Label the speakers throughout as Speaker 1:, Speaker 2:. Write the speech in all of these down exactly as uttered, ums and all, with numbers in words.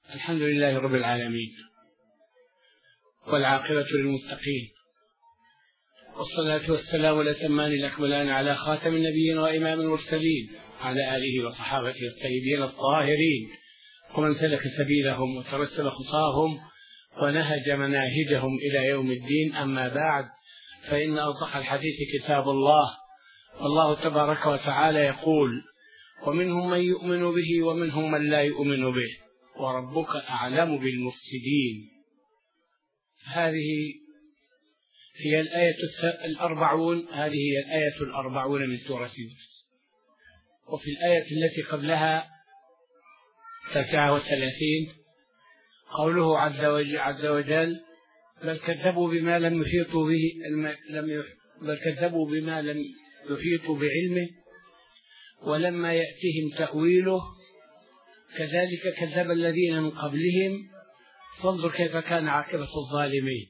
Speaker 1: الحمد لله رب العالمين، والعاقبة للمتقين، والصلاة والسلام الأتمان الأكملان على خاتم النبيين وإمام المرسلين، على آله وصحابته الطيبين الطاهرين، ومن سلك سبيلهم وترسل خطاهم ونهج مناهجهم إلى يوم الدين. أما بعد، فإن أصدق الحديث كتاب الله، والله تبارك وتعالى يقول: ومنهم من يؤمن به ومنهم من لا يؤمن به وربك أعلم بالمفسدين. هذه هي الآية الأربعون هذه هي الآية الأربعون من سورة يونس. وفي الآية التي قبلها تسعة وثلاثين قوله عز وجل: بل كذبوا بما لم يحيطوا به لم بل كذبوا بما لم يحيطوا بعلمه ولما يأتهم تأويله كذلك كذب الذين من قبلهم فانظر كيف كان عاقبة الظالمين.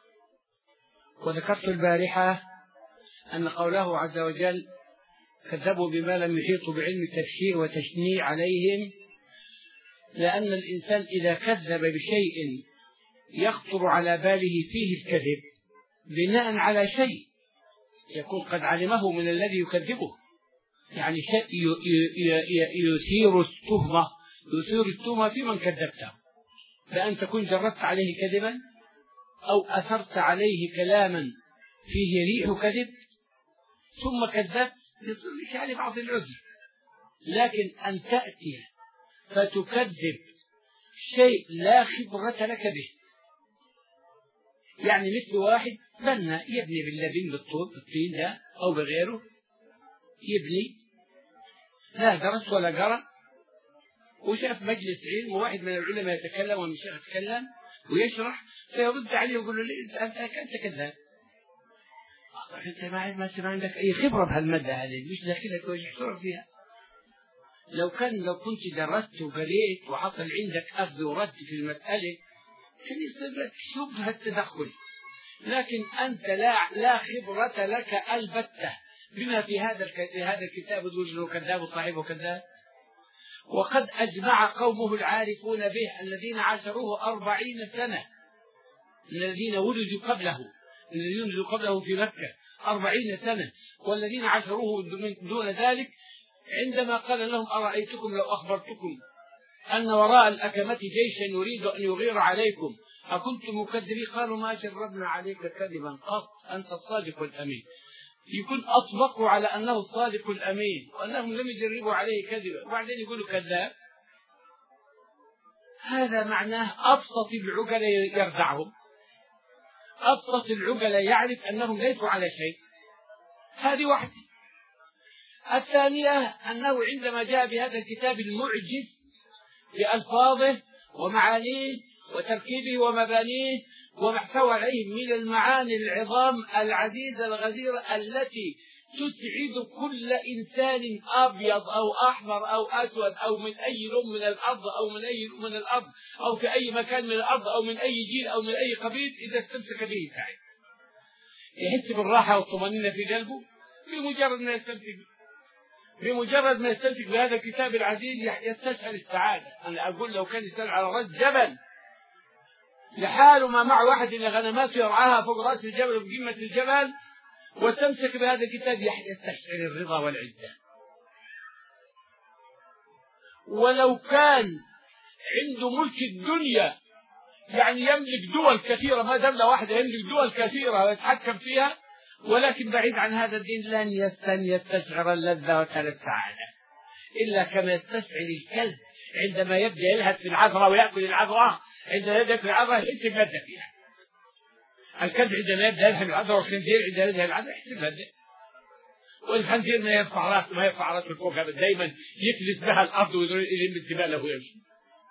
Speaker 1: وذكرت البارحة أن قوله عز وجل كذبوا بما لم يحيطوا بعلم تبشير وتشنيع عليهم، لأن الإنسان إذا كذب بشيء يخطر على باله فيه الكذب بناء على شيء يكون قد علمه من الذي يكذبه، يعني شيء يثير التهمة يثير التهمة في من كذبته، بأن تكون جربت عليه كذبا أو أثرت عليه كلاما فيه ريح كذب ثم كذبت، يصير لك يعني بعض العذر. لكن أن تأتي فتكذب شيء لا خبرة لك به، يعني مثل واحد بنى يبني باللبن بالطوب بالطين ده أو بغيره، يبني لا درس ولا قرأ، وشاف مجلس علم وواحد من العلماء يتكلم والمشايخ يتكلم ويشرح، فيرد عليه ويقول له: أنت أنت كذاب، أنت ما عندك أي خبرة بهالمادة هذه، مش داخلك وش يحصل فيها. لو كان لو كنت درست وقريت وحصل عندك أخذ ورد في المسألة كان يصير لك شبهة التدخل، لكن أنت لا لا خبرة لك البتة بما في هذا في هذا الكتاب، تقول له كذاب وصاحبه كذاب. وقد أجمع قومه العارفون به الذين عاشروه أربعين سنة، الذين ولدوا قبله الذين ولدوا قبله في مكة أربعين سنة، والذين عاشروه من دون ذلك، عندما قال لهم: أرأيتكم لو أخبرتكم أن وراء الأكمة جيشا يريد أن يغير عليكم أكنتم مكذبين؟ قالوا: ما جربنا عليك كذبا قط، أنت الصادق الأمين. يكون أطبقوا على أنه الصادق الأمين وأنهم لم يجربوا عليه كذبا، وبعدين يقولوا كذاب. هذا معناه أبسط العقل يردعهم، أبسط العقل يعرف أنهم ليسوا على شيء. هذه واحدة. الثانية أنه عندما جاء بهذا الكتاب المعجز بألفاظه ومعانيه وتركيبه ومبانيه وما احتوى عليه من المعاني العظام العزيزة الغزيرة التي تسعد كل إنسان أبيض أو أحمر أو أسود أو من أي لون من الأرض أو من أي لون من الأرض أو في أي مكان من الأرض أو من أي جيل أو من أي قبيل، إذا استمسك به سعيد يحس بالراحة والطمأنينة في قلبه بمجرد ما يستمسك بمجرد ما يستمسك بهذا الكتاب العزيز يستشعر السعادة. أنا أقول لو كان يسأل على رأس جبل لحاله ما مع واحد إلا غنماته يرعاها فوق رأس الجبل وفي قمة الجبل واستمسك بهذا الكتاب يستشعر الرضا والعزة. ولو كان عنده ملك الدنيا، يعني يملك دول كثيرة، ما دولة واحدة يملك دول كثيرة ويتحكم فيها، ولكن بعيد عن هذا الدين لن يستشعر اللذة والسعادة إلا كما يستشعر الكلب عندما يبدأ يلهث في العذراء ويأكل العذراء، عندما يبدأ في العذراء يحس بلذة فيها. الكلب عندما يبدأ يلهث في العذراء، والخنزير عندما يبدأ العذراء يحس بلذة. والخنزير ما يرفع راسه ما يرفع راسه فوق، دائما يكنس بها الأرض ويلم الزبالة ويمشي.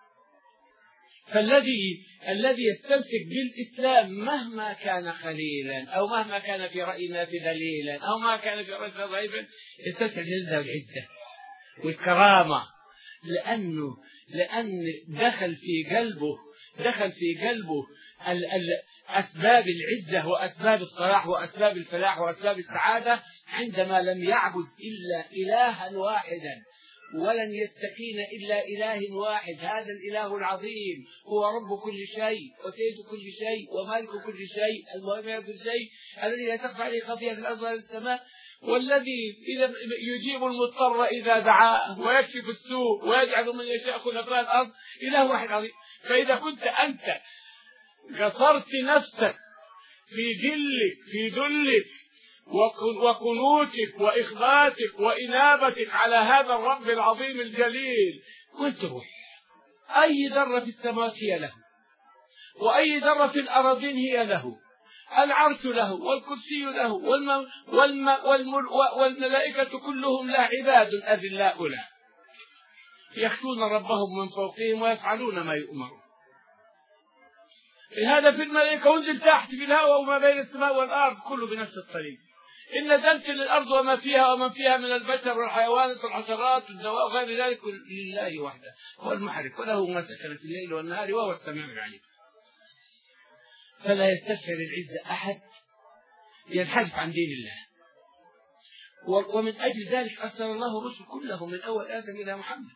Speaker 1: فالذي الذي يستمسك بالإسلام مهما كان خليلا أو مهما كان في رأي الناس دليلا أو ما كان في رأي ضعيفا يستشعر اللذة والعزة والكرامة، لأنه لأن دخل في قلبه دخل في قلبه ال ال أسباب العزة وأسباب الصلاح وأسباب الفلاح وأسباب السعادة عندما لم يعبد إلا إلها واحدا ولن يستكين إلا إله واحد، هذا الإله العظيم هو رب كل شيء وسيد كل شيء ومالك كل شيء المهم كل شيء، الذي لا تخفى عليه خافية في الأرض ولا في السماء، والذي إذا يجيب المضطر إذا دعاه ويكشف السوء ويجعل من يشاء خلفاء الأرض، إله واحد عظيم. فإذا كنت أنت قصرت نفسك في ذلك في ذلك وقنوتك وإخباتك وإنابتك على هذا الرب العظيم الجليل، وانت روح أي ذرة في السماوات هي له، وأي ذرة في الأراضين هي له، العرش له والكرسي له والم... والم... والم... والملائكة كلهم له عباد أذلاء له يخشون ربهم من فوقهم ويفعلون ما يؤمرون. هذا في الملائكة، وانزل تحت في الهواء وما بين السماء والأرض كله بنفس الطريق. إن نزلت للأرض وما فيها ومن فيها من البشر والحيوانات والحشرات والدواء وغير ذلك لله وحده، هو المحرك وله ما سكن في الليل والنهار وهو السميع العليم. فلا يستشعر العزة أحد ينحرف عن دين الله، ومن أجل ذلك أرسل الله الرسل كله من أول آدم إلى محمد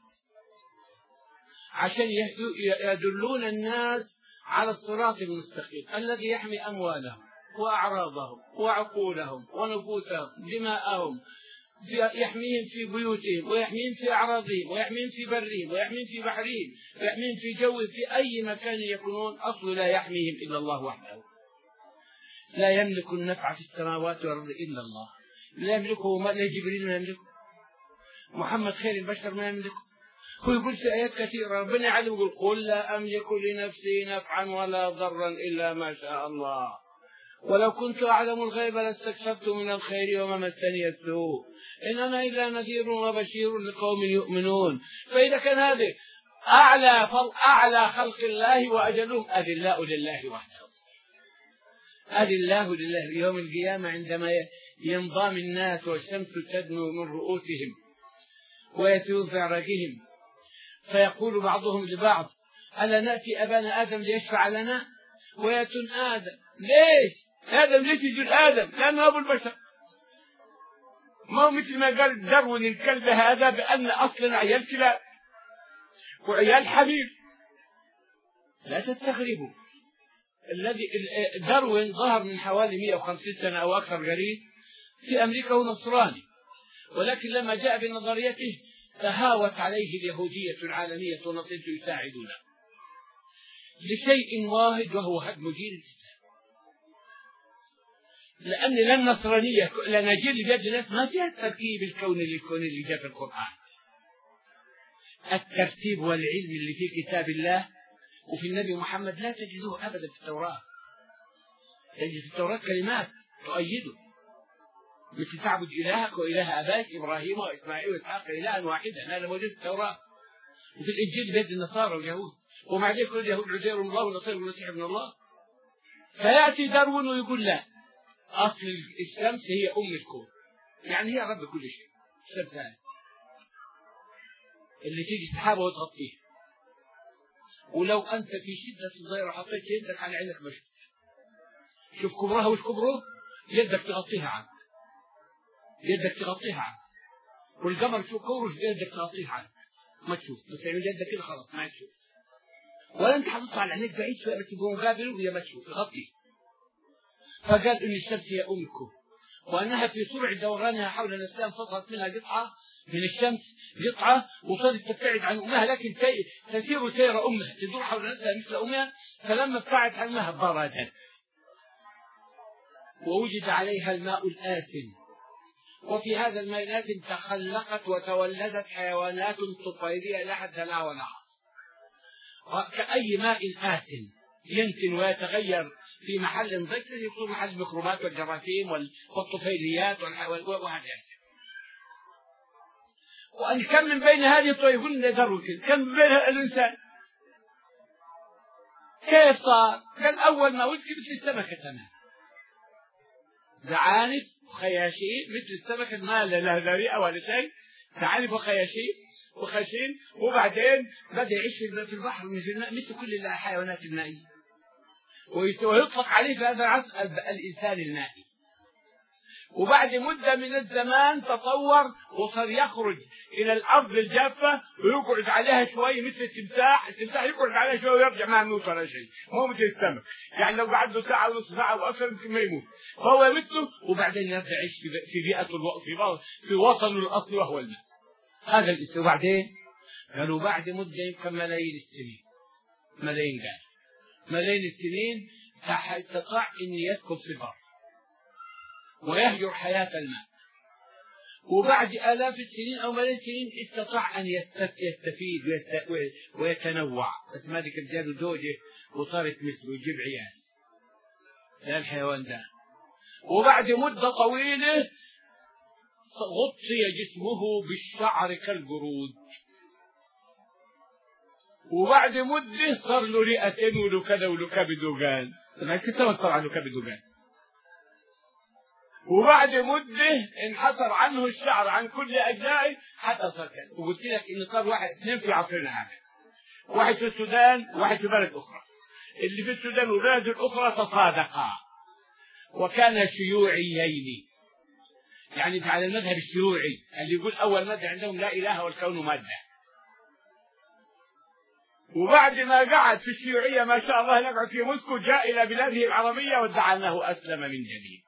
Speaker 1: عشان يدلون الناس على الصراط المستقيم الذي يحمي أموالهم وأعراضهم وعقولهم ونفوسهم دماءهم، يحميهم في بيوتهم ويحميهم في أعراضهم ويحميهم في برهم ويحميهم في بحرهم ويحميهم في جو في أي مكان يكونون. أصل لا يحميهم إلا الله وحده، لا يملك النفع في السماوات والأرض إلا الله، لا يملكه ما لا جبريل ما يملكه، محمد خير البشر ما يملكه. هو يقول في آيات كثيرة ربنا يعلم يقول قل لا أملك لنفسي نفعا ولا ضرا إلا ما شاء الله ولو كنت أعلم الغيب لاستكثرت من الخير وما مسني السوء إن أنا إلا نذير وبشير لقوم يؤمنون. فإذا كان هذا أعلى أعلى خلق الله وأجلهم أذلاء لله وحده، أذلاء لله يوم القيامة عندما ينضام الناس والشمس تدنو من رؤوسهم ويسير في أعراقهم فيقول بعضهم لبعض ألا نأتي أبانا آدم ليشفع لنا ويأتون آدم. ليش آدم ليش يجون آدم؟ لأنه أبو البشر، ما هو مثل ما قال داروين الكلب هذا بأن أصلا عيال كلاب وعيال حبيب. لا تستغربوا، الذي داروين ظهر من حوالي مئة وخمسين سنة أو أكثر قريب في أمريكا ونصراني، ولكن لما جاء بنظريته تهاوت عليه اليهودية العالمية ونصرت يساعدونه لشيء واحد وهو هدم دين الإسلام، لأن لا النصرانية لا نجيل بيد الناس ما فيها التركيب الكوني للكون اللي جاء في القرآن. الترتيب والعلم اللي في كتاب الله وفي النبي محمد لا تجدوه أبدا في التوراة. تجد في التوراة كلمات تؤيده مثل تعبد إلهك وإله أبائك إبراهيم وإسماعيل وإسحاق إلها واحدا، هذا موجود في التوراة. وفي الإنجيل بيد النصارى واليهود، ومع ذلك اليهود عزير من الله ونصير المسيح ابن الله. فيأتي داروين ويقول لا، أصل الشمس هي أم الكون، يعني هي رب كل شيء. الشمس هذه اللي تيجي سحابة وتغطيها، ولو أنت في شدة الضير وحطيت يدك على عينك مشت شوف كبرها وش كبره، يدك تغطيها عنك، يدك تغطيها عنك. والقمر شوف كبره يدك تغطيها عنك ما تشوف، بس يعني يدك كده خلاص ما تشوف، ولا أنت حطيتها على عينك بعيد شوية بس يبقى مقابل وهي ما تشوف تغطيه. فقال إن الشمس هي أم الكون، وأنها في سرعة دورانها حول نفسها انفصلت منها قطعة من الشمس، قطعة وصارت تبتعد عن أمها، لكن تسير سير أمها تدور حول نفسها مثل أمها، فلما ابتعدت عن أمها بردت ووجد عليها الماء الآسن، وفي هذا الماء الآسن تخلقت وتولدت حيوانات طفيلية لا حد لها ولا حد، كأي ماء آسن ينتن ويتغير في محل ضيق يكون محل الميكروبات والجراثيم والطفيليات وهذا. وأن كم من بين هذه الطيبون ذروة، كم من بينها الإنسان كيف صار؟ كان أول ما ولد مثل السمكة تمام، زعانف وخياشيم مثل السمكة ما لا ذريئة ولا شيء، زعانف وخياشيم وخشين، وبعدين بدأ يعيش في البحر في الماء مثل كل الحيوانات المائية، ويطلق عليه في هذا العصر الإنسان المائي. وبعد مدة من الزمان تطور وصار يخرج إلى الأرض الجافة ويقعد عليها شوي مثل التمساح. التمساح يقعد عليها شوي ويرجع ما يموت ولا شيء، مو مثل السمك. يعني لو قعد له ساعة ونص ساعة وأكثر يمكن ما يموت، فهو يمسه وبعدين يرجع يعيش في بيئته في في وطنه الأصلي وهو الماء. هذا الاسم. وبعدين قالوا بعد مدة يمكن ملايين السنين، ملايين قال ملايين السنين استطاع أن يدخل في البر ويهجر حياة الماء. وبعد آلاف السنين أو ملايين السنين استطاع أن يستفيد ويتنوع، بس ما ذيك جاب زوجه وصارت مثله يجيب عيال لا الحيوان ده. وبعد مدة طويلة غطي جسمه بالشعر كالقرود، وبعد مدة صار له رئتين وله كذا وله كبد وقال، ما كتبت صار عنه كبد وقال. وبعد مدة انحصر عنه الشعر عن كل أجزائه حتى صار كذا. وقلت لك إن صار واحد اثنين في عصرنا هذا، واحد في السودان وواحد في بلد أخرى. اللي في السودان والبلد الأخرى تصادقا وكان شيوعيين، يعني على المذهب الشيوعي اللي يقول أول مادة عندهم لا إله والكون مادة. وبعد ما قعد في الشيوعية ما شاء الله يقعد في موسكو، جاء إلى بلاده العربية وادعى أنه أسلم من جديد،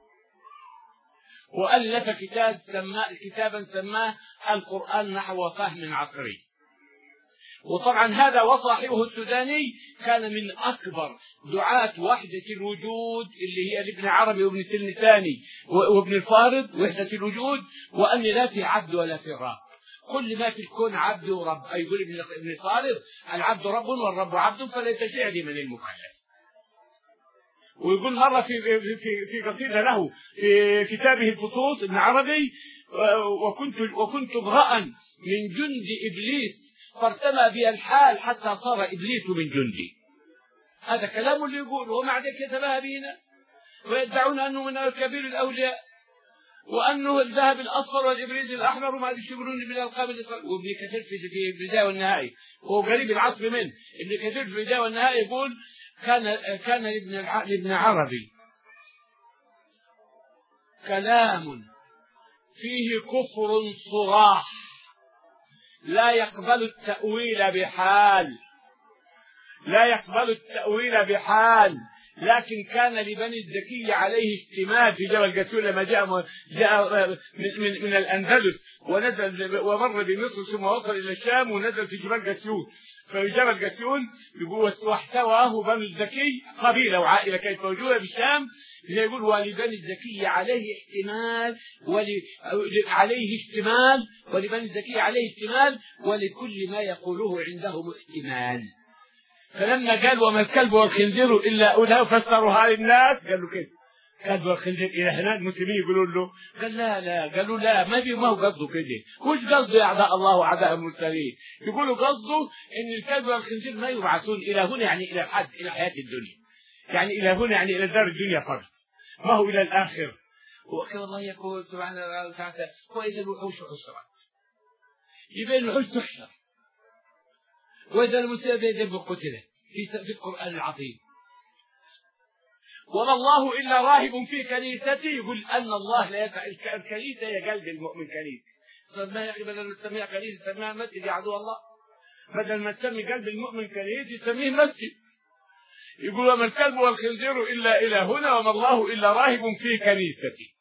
Speaker 1: وألف كتاب سماه كتابا سماه القرآن نحو فهم عصري. وطبعا هذا وصاحبه السوداني كان من أكبر دعاة وحدة الوجود اللي هي ابن عربي وابن تلمساني وابن الفارض، وحدة الوجود، وأن لا في عبد ولا في رب، كل ما في الكون عبد ورب. يقول ابن الفارض العبد رب والرب عبد فليس شعري من المكلف. ويقول مرة في في في قصيدة له في كتابه الفصوص ابن عربي، وكنت وكنت امرأ من جند إبليس فارتمى بي الحال حتى صار إبليس من جندي. هذا كلام اللي يقول، ومع ذلك يتباهى بنا ويدعون أنه من كبير الأولياء، وأنه الذهب الأصفر والإبريز الأحمر وما يشبهون من الألقاب. وابن كثير في البداية والنهاية وهو قريب العصر منه، ابن كثير في البداية والنهاية يقول كان كان لابن لابن عربي كلام فيه كفر صراح لا يقبل التأويل بحال، لا يقبل التأويل بحال، لكن كان لبني الزكي عليه اشتمال في جبل قسيون لما جاء جاء من, من, من الأندلس ونزل ومر بمصر ثم وصل إلى الشام ونزل في جبل قسيون. في جبل قسيون يقول واحتواه بنو الزكي قبيلة وعائلة كانت موجودة بالشام، يقول ولبني الزكي عليه احتمال ول عليه اشتمال ولبني الزكي عليه اشتمال ولكل ما يقوله عندهم احتمال. فلما قال وما الكلب والخنزير إلا أولها فسروا للناس، قال له كيف كلب والخنزير إلى هنا المسلمين يقولوا له، قال لا لا قالوا لا ما في ما هو قصده كده. وش قصده أعداء الله وأعداء المرسلين؟ يقولوا قصده إن الكلب والخنزير ما يبعثون إلى هنا، يعني إلى الحد إلى حياة الدنيا، يعني إلى هنا يعني إلى دار الدنيا فقط، ما هو إلى الآخر. وكما الله يقول سبحانه وتعالى وإذا الوحوش حشرت، يبين الوحوش تحشر، وإذا المسلمين قتلت في في القرآن العظيم. وما الله إلا راهب في كنيستي، يقول أن الله لا يسع الكنيسة هي قلب المؤمن كنيسة. ما يا أخي بدل ما تسميها كنيسة سميها مسجد يا عدو الله، بدل ما تسمي قلب المؤمن كنيسة يسميه مسجد. يقول وما الكلب والخنزير إلا إلى هنا وما الله إلا راهب في كنيستي.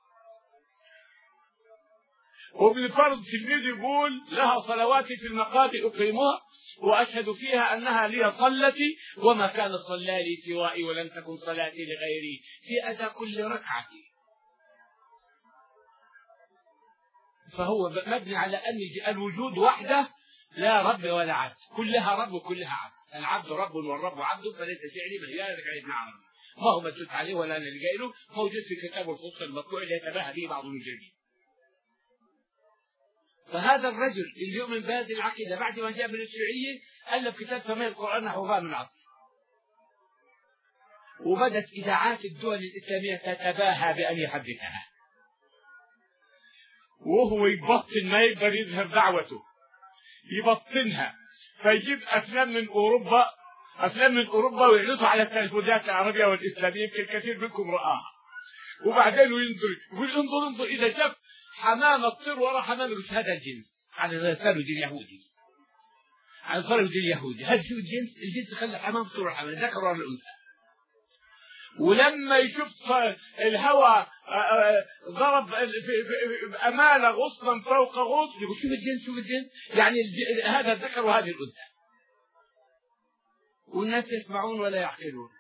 Speaker 1: وابن فرض تلميذ يقول لها صلواتي في المقابر أقيمها وأشهد فيها أنها لي صلتي وما كانت صلالي سوائي ولم تكن صلاتي لغيري في أداء كل ركعة. فهو مبني على أن الوجود وحده لا رب ولا عبد، كلها رب وكلها عبد. العبد رب والرب عبد فليس شعري من يالك على ابن عربي، ما هو مدلوس عليه ولا أنا لقيله، موجود في كتاب الفصل المطبوع اللي يتباهى به بعض المجرمين. فهذا الرجل اللي يؤمن بهذه العقيدة بعد ما جاء من الشيوعية ألف كتاب سماه القرآن نحو فهم العصر، وبدت إذاعات الدول الإسلامية تتباهى بأن يحدثها، وهو يبطن ما يقدر يظهر دعوته يبطنها، فيجيب أفلام من أوروبا أفلام من أوروبا ويعرضها على التلفزيونات العربية والإسلامية، يمكن كثير منكم رآها. وبعدين ينظر يقول انظر انظر إذا شاف حمامة تطير ورا حمامة يقول هذا الجنس على ثروة اليهودي، على ثروة اليهودي هذا شو الجنس؟ الجنس خلى الحمام تطير ورا الحمام، ذكر ورا الأنثى. ولما يشوف الهواء ضرب أمانة غصنا فوق غصن يقول شوف الجنس شوف الجنس، يعني هذا الذكر وهذه الأنثى. والناس يسمعون ولا يعقلون.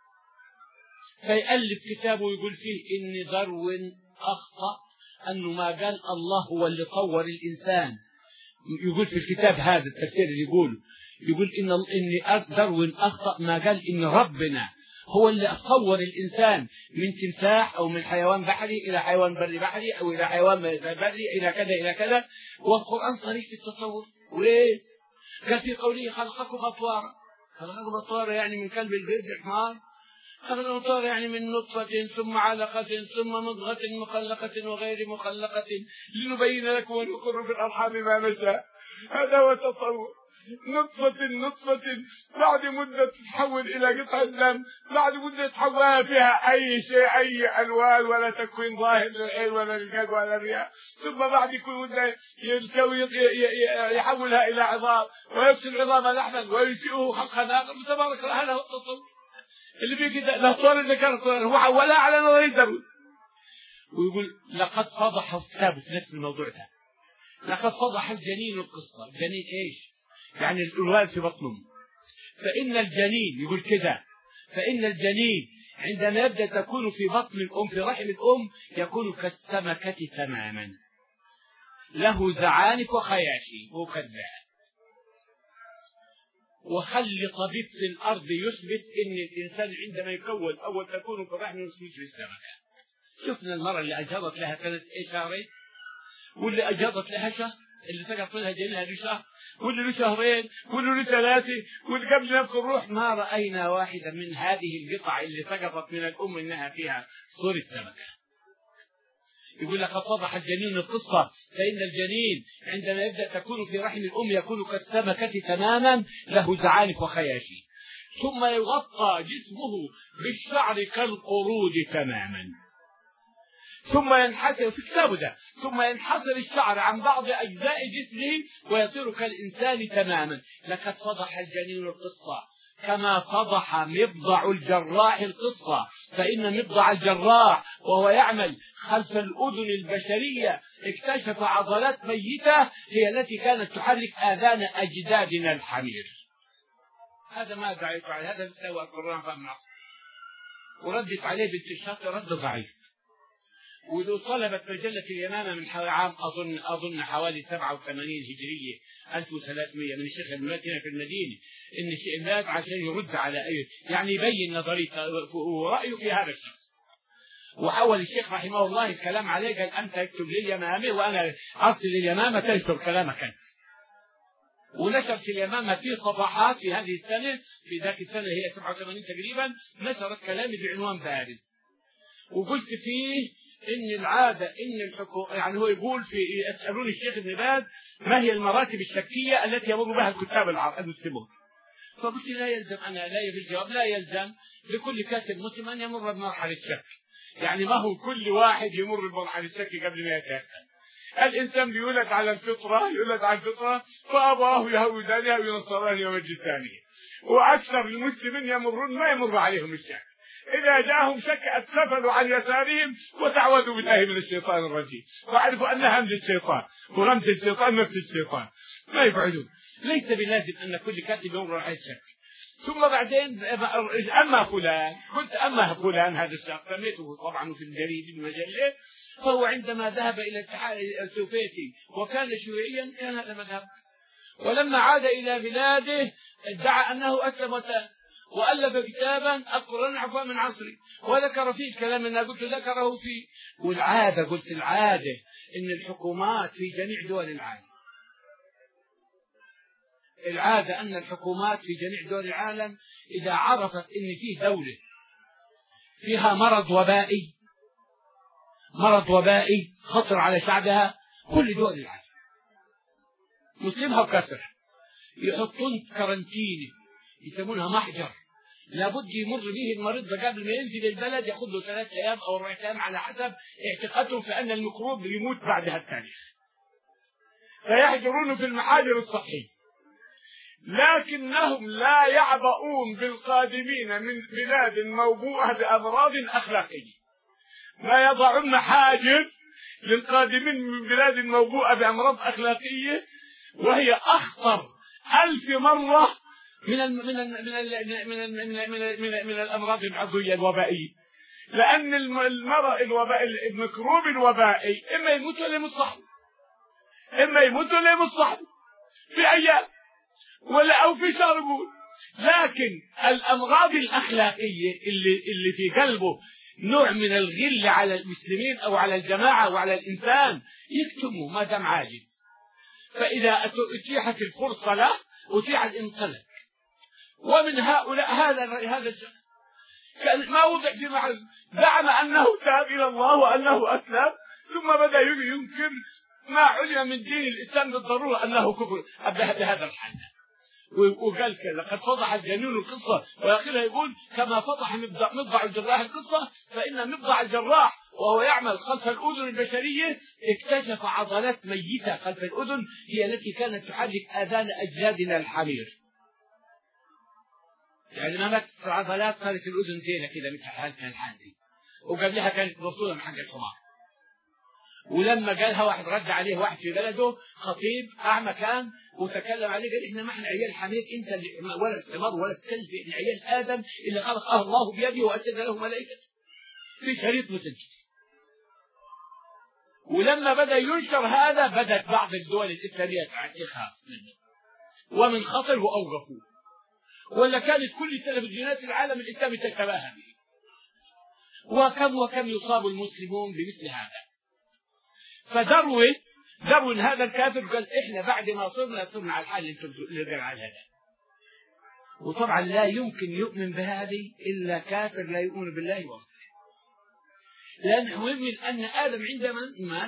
Speaker 1: فيألف كتابه ويقول فيه إن داروين أخطأ أنه ما قال الله هو اللي طور الإنسان. يقول في الكتاب هذا التفسير اللي يقول يقول إن إن داروين أخطأ ما قال إن ربنا هو اللي طور الإنسان من تمساح أو من حيوان بحري إلى حيوان بري بحري أو إلى حيوان بري إلى كذا إلى كذا. والقرآن صريح في التصور. وليه؟ قال في قوله خلقكم أطوارا، خلقكم أطوارا يعني من كلب البيض الحمار، خلقكم أطوارا يعني من نطفة ثم علقة ثم مضغة مخلقة وغير مخلقة لنبين لكم ونقر في الأرحام ما نشاء. هذا هو التصور. نطفة نطفة بعد مدة تتحول إلى قطعة دم، بعد مدة تحولها فيها أي شيء أي ألوان ولا تكوين ظاهر للعين ولا للقلب ولا الرئة، ثم بعد كل مدة يلتوي يحولها إلى عظام ويكسر العظام لحما وينشئه خلقا آخر. تبارك الله. هذا هو التصور اللي فيه كده. لا صور الذكر هو ولا على نظرية داروين. ويقول لقد فضح في كتابه في نفس الموضوع ده، لقد فضح الجنين القصة. الجنين إيش؟ يعني الألوان في بطنهم. فإن الجنين يقول كده، فإن الجنين عندما يبدأ تكون في بطن الأم في رحم الأم يكون كالسمكة تماما، له زعانف وخياشيم وكذاب. وخلي طبيب في الأرض يثبت إن الإنسان عندما يكون أول تكون في الرحم مثل السمكة. شفنا المرة اللي أجهضت لها ثلاث شهرين، واللي أجهضت لها شهر، اللي سقط منها جنينها له شهر، واللي له شهرين، واللي له ثلاثة، واللي قبل يبقى الروح. ما رأينا واحدة من هذه القطع اللي سقطت من الأم إنها فيها صورة سمكة. يقول لك فضح الجنين القصة. فإن الجنين عندما يبدأ تكون في رحم الأم يكون كالسمكة تماما، له زعانف وخياشيم، ثم يغطى جسمه بالشعر كالقرود تماما، ثم ينحسر في كتابه ده ثم ينحسر الشعر عن بعض أجزاء جسمه ويصير كالإنسان تماما. لقد فضح الجنين القصة كما فضح مبضع الجراح القصة. فإن مبضع الجراح وهو يعمل خلف الأذن البشرية اكتشف عضلات ميتة هي التي كانت تحرك آذان أجدادنا الحمير. هذا ما دعيت عليه، هذا مستوى القرآن فهمنا. وردت عليه بنت الشاطر رد ضعيف. ولو طلبت مجلة اليمامة من عام أظن أظن حوالي سبعة وثمانين هجرية ألف وثلاثمائة من الشيخ الماتنا في المدينة إن الشيخ مات عشان يرد على أي يعني يبين نظريته ورأيه في هذا الشخص. وحاول الشيخ رحمه الله الكلام عليه، قال أنت اكتب لليمامة وأنا أرسل لليمامة تنشر كلامك أنت. ونشرت اليمامة في صفحات في هذه السنة، في ذاك السنة هي سبعة وثمانين تقريبا، نشرت كلامي بعنوان بارز. وقلت فيه إن العادة إن الحكومة يعني هو يقول في يسألون الشيخ ابن باز ما هي المراتب الشكية التي يمر بها الكتاب المسلمون. فقلت لا يلزم أنا لا يبي الجواب لا يلزم لكل كاتب مسلم أن يمر بمرحلة شك. يعني ما هو كل واحد يمر بمرحلة شك قبل ما يتأكد. الإنسان بيولد على الفطرة يولد على الفطرة فأباه يهودانه وينصرانه ومجسانه. وأكثر المسلمين يمرون ما يمر عليهم الشك. إذا جاءهم شك اتسفلوا عن يسارهم وتعوذوا بالله من الشيطان الرجيم وعرفوا أنها همز الشيطان ورمز الشيطان نفس الشيطان ما يفعلون. ليس بلازم أن كل كاتب يمر على الشك. ثم بعدين أما فلان قلت أما فلان هذا الشخص سميته طبعا في الجريد المجلة، فهو عندما ذهب إلى الاتحاد السوفيتي وكان شيوعيا كان هذا مذهب، ولما عاد إلى بلاده ادعى أنه أسلم وتاب وألف كتابا القرآن عفوا من عصري وذكر فيه الكلام اللي قلت ذكره فيه. والعادة قلت العادة إن الحكومات في جميع دول العالم العادة أن الحكومات في جميع دول العالم إذا عرفت إن فيه دولة فيها مرض وبائي مرض وبائي خطر على شعبها كل دول العالم مسلمها وكافر يحطون كارنتيني يسمونها محجر لابد يمر به المريض قبل ما ينزل البلد، ياخذ له ثلاث ايام او اربع ايام على حسب اعتقادهم في ان الميكروب يموت بعدها التاريخ، فيحجرونه في المحاجر الصحيه. لكنهم لا يعبؤون بالقادمين من بلاد موبوءه بامراض اخلاقيه، لا يضعون محاجر للقادمين من بلاد موبوءه بامراض اخلاقيه، وهي اخطر ألف مره من ال من ال من ال من ال من ال من, ال من, ال من الامراض العضويه الوبائيه، لان المرض الوبائي الميكروب الوبائي اما يموت ولا يموت صاحبه، اما يموت ولا يموت صاحبه في ايام ولا او في شهر بول. لكن الامراض الاخلاقيه اللي اللي في قلبه نوع من الغل على المسلمين او على الجماعه او على الانسان يكتمه ما دام عاجز، فاذا اتيحت الفرصه له اتيحت انطلق. ومن هؤلاء هذا هذا الشخص كان ما وضع في محل، زعم انه تاب الى الله وانه اسلم، ثم بدا ينكر ما علم من دين الاسلام بالضروره انه كفر بهذا الحال، وقال كذا لقد فضح الجنون القصه، واخرها يقول كما فضح مضبع الجراح القصه، فان مضبع الجراح وهو يعمل خلف الاذن البشريه اكتشف عضلات ميته خلف الاذن هي التي كانت تحرك اذان اجدادنا الحمير. يعني ما ماتت العضلات صارت الاذن زينه كذا مثل حالتنا الحالتي، وقبلها كانت مفصوله من حق الحمار. ولما قالها واحد رد عليه واحد في بلده خطيب اعمى كان وتكلم عليه قال احنا ما احنا عيال حمير، انت اللي ولا الحمار ولا الكلب، احنا عيال ادم اللي خلقه الله بيده واسجد له ملائكته في شريط مسجل. ولما بدا ينشر هذا بدات بعض الدول الاسلاميه تخاف منه ومن خطر واوقفوه، ولا كانت كل تلفزيونات العالم الاسلامي تتباهى به. وكم وكم يصاب المسلمون بمثل هذا. فدروين دروين هذا الكافر قال احنا بعد ما صرنا صرنا على الحال اللي قال على هذا. وطبعا لا يمكن يؤمن بهذه الا كافر لا يؤمن بالله ورسوله، لأنه يؤمن أن آدم عندما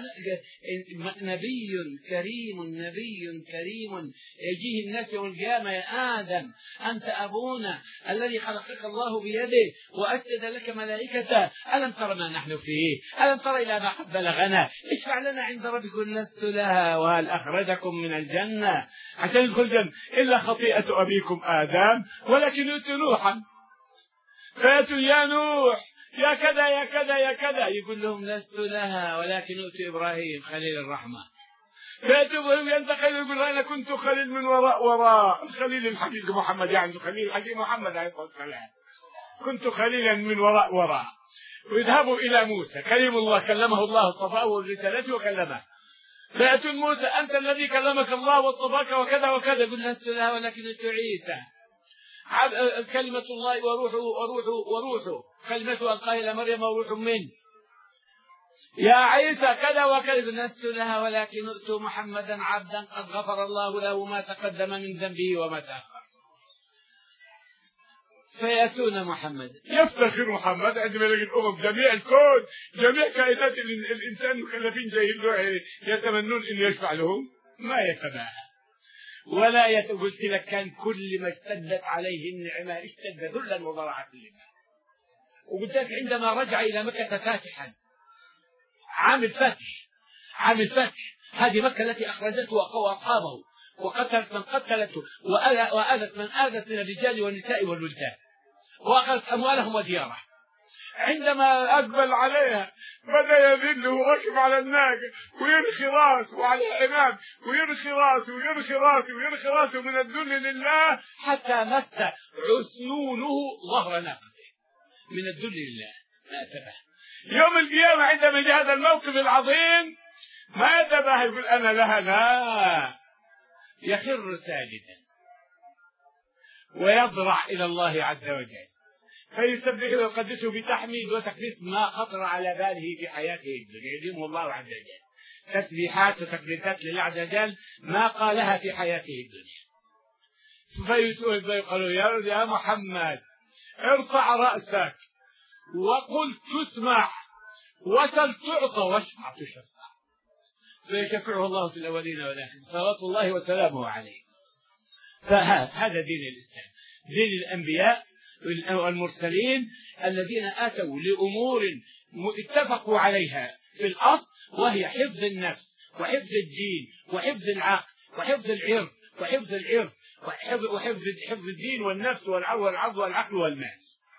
Speaker 1: نبي كريم نبي كريم يجيه الناس يوم القيامة يا آدم أنت أبونا الذي خلقك الله بيده وأسجد لك ملائكته، ألم ترى ما نحن فيه؟ ألم ترى إلى ما قد بلغنا؟ اشفع لنا عند ربكم لست لها وهل أخرجكم من الجنة عشان يدخل الجنة إلا خطيئة أبيكم آدم ولكن يؤتوا نوحا فيأتوا يا نوح يا كذا يا كذا يا كذا، يقول لهم لست لها ولكن أؤتي إبراهيم خليل الرحمة. فيأتي إبراهيم ينتقل يقول أنا كنت خليل من وراء وراء الخليل الحقيقي محمد، يعني خليل الحقيقي محمد عليه الصلاة والسلام، كنت خليلا من وراء وراء. ويذهبوا إلى موسى كلم الله كلمه الله اصطفاه ورسالته وكلمه، فيأتون موسى أنت الذي كلمك الله واصطفاك وكذا وكذا، يقول لست لها ولكن أؤتي عيسى كلمة الله وروحه وروحه وروحه كلمته ألقاها إلى مريم وروح منه يا عيسى كذا وكذا، لست لها ولكن أؤتوا محمدا عبدا قد غفر الله له ما تقدم من ذنبه وما تأخر. فيأتون محمد يفتخر محمد عندما يلاقي الأمم جميع الكون جميع كائنات الإنسان مكلفين زي اللوح يتمنون أن يشفع لهم، ما يتباهى ولا يتقول لك كان كل ما اشتدت عليه النعمة اشتد ذلا وضرعا لله. وبالذات عندما رجع إلى مكة فاتحا عام الفتح، عام الفتح هذه مكة التي أخرجته وأصحابه وقتلت من قتلته وآذت من آذت من الرجال والنساء والولدان وأخذت أموالهم وديارهم. عندما أقبل عليها بدأ يذل وركب على الناقة ويرخي راسه وعلى الحمام ويرخي راسه ويرخي راسه ويرخي راسه من الذل لله حتى مس عسنونه ظهر ناقته من الذل لله. ما تبه يوم القيامة عندما يجي هذا الموقف العظيم ما تبه يقول أنا لها لا، يخر ساجدا ويضرع إلى الله عز وجل فيسبحه ويقدسه بتحميد وتقديس ما خطر على باله في حياته الدنيا، يديمه الله عز وجل تسبيحات وتقديسات لله عز وجل ما قالها في حياته الدنيا. فيسأل فيقول يا محمد ارفع رأسك وقل تسمع وسل تعطى واشفع تشفع، فيشفعه الله في الأولين والآخرين صلوات الله وسلامه عليه. فهذا دين الإسلام، دين الأنبياء والمرسلين الذين أتوا لأمور اتفقوا عليها في الأصل، وهي حفظ النفس وحفظ الدين وحفظ العقل وحفظ العرض وحفظ العرض وحفظ, وحفظ حفظ الدين والنفس والعرض والعقل والمال.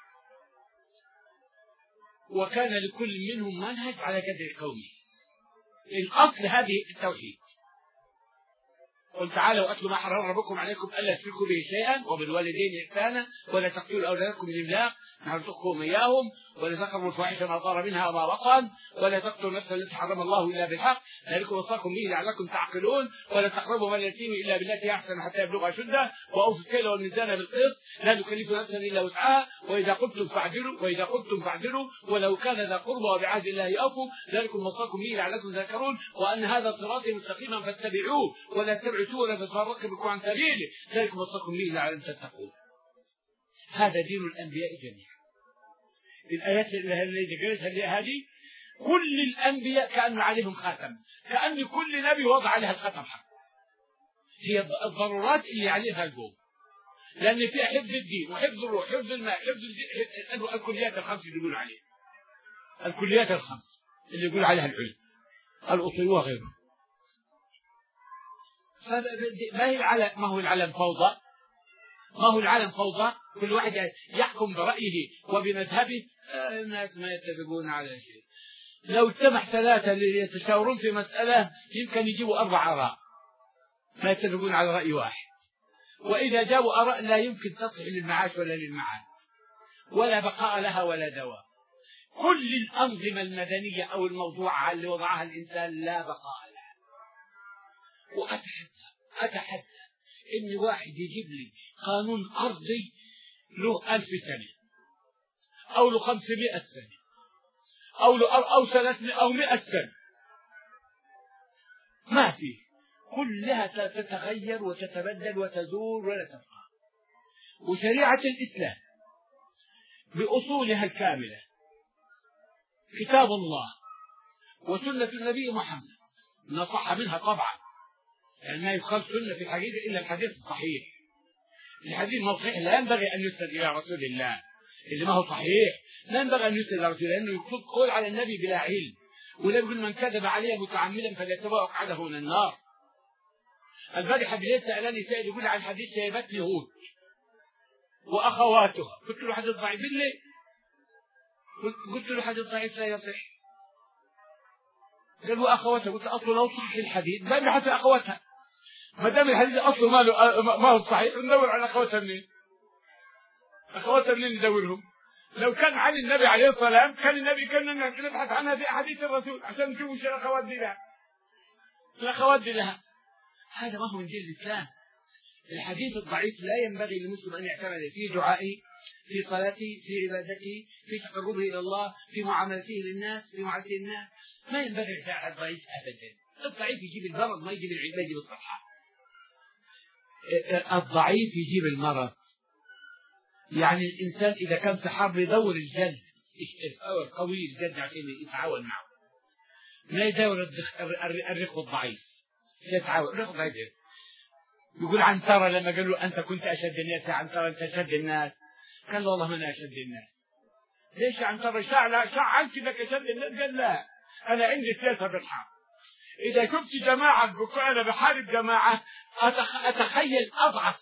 Speaker 1: وكان لكل منهم منهج على قدر قومه. الأصل هذه التوحيد. قل تعالوا أتلوا ما حرم ربكم عليكم ألا تشركوا به شيئا وبالوالدين إحسانا ولا تقتلوا أولادكم من إملاق نرزقكم إياهم ولا تقربوا الفواحش ما ظهر منها وما بطن ولا تقتلوا النفس التي حرم الله إلا بالحق ذلكم وصاكم به لعلكم تعقلون ولا تقربوا مال اليتيم إلا بالتي أحسن حتى يبلغ أشده وأوفوا الكيل والميزان بالقسط لا نكلف نفسا إلا وسعها وإذا قلتم فاعدلوا وإذا قلتم فاعدلوا ولو كان ذا قربى وبعهد الله أوفوا ذلكم وصاكم به لعلكم تذكرون وأن هذا صراطي مستقيما فاتبعوه ولا تتبعوا ولا تتفرقوا بكم عن سبيله ذلكم وصاكم به لعلكم تتقون. هذا دين الأنبياء جميعا. الآيات اللي قريتها هذه كل الأنبياء كأن عليهم خاتم، كأن كل نبي وضع عليها الختم حق. هي الضرورات اللي عليها القوم، لأن فيها حفظ الدين وحفظ الروح حفظ الماء حفظ الكليات الخمس اللي يقول عليها الكليات الخمس اللي يقول عليها العلم الأصول وغيره. ما هي العالم ما هو العالم فوضى ما هو العالم فوضى كل واحد يحكم برأيه وبمذهبه. الناس ما يتفقون على شيء. لو اجتمع ثلاثة يتشاورون في مسألة يمكن يجيبوا أربع آراء ما يتفقون على رأي واحد، وإذا جابوا آراء لا يمكن تصلح للمعاش ولا للمعاد ولا بقاء لها ولا دواء. كل الأنظمة المدنية أو الموضوعة اللي وضعها الإنسان لا بقاء لها. وأتحدى أتحدى إن واحد يجيب لي قانون أرضي له ألف سنة أو له خمسمائة سنة أو له أو ثلاثمائة أو مائة سنة ما فيه، كلها تتغير وتتبدل وتزول ولا تبقى. وشريعة الإسلام بأصولها الكاملة كتاب الله وسنة النبي محمد نصح منها طبعا، يعني ما يقال سنة في الحديث إلا الحديث الصحيح. الحديث المصحيح لا ينبغي أن يسند إلى رسول الله، اللي ما هو صحيح لا ينبغي أن يسند إلى رسول الله، لأنه يقول على النبي بلا علم، ولا يقول من كذب عليه متعمدا فليتبوأ مقعده من النار. البارحة بالليل سألني سائل يقول عن حديث شيبتني هود وأخواتها، قلت له حديث ضعيف بالليل، قلت له حديث ضعيف لا يصح. قال له أخواتها، قلت له أصله لو صح الحديث بل حتى أخواتها، ما دام الحديث أصله ما له ما هو صحيح ندور على أخواتها منين؟ أخواتها منين ندورهم؟ لو كان عن النبي عليه الصلاة والسلام كان النبي كان نبحث عنها في أحاديث الرسول عشان نشوف ايش الأخوات دي لها. الأخوات دي لها. هذا ما هو من دين الإسلام. الحديث الضعيف لا ينبغي للمسلم أن يعتمد في دعائه، في صلاته، في عبادته، في تقربه إلى الله، في معاملته للناس، في معاملته للناس. ما ينبغي الدعاء الضعيف أبدا. الضعيف يجيب المرض ما يجيب العلم يجيب الصحة. الضعيف يجيب المرض. يعني الإنسان إذا كان في حرب يدور الجلد القوي الجلد عشان يتعاون معه، ما يدور الرق الضعيف يتعاون. الرق ضعيف يقول عنترة لما قال له أنت كنت أشد الناس يا عنترة أنت أشد الناس، قال له والله ما أنا أشد الناس. ليش يا عنترة شاع شاع عنك إنك أشد الناس؟ قال لا أنا عندي سياسة بالحرب، إذا شفت جماعة أنا بحارب جماعة أتخيل أضعف،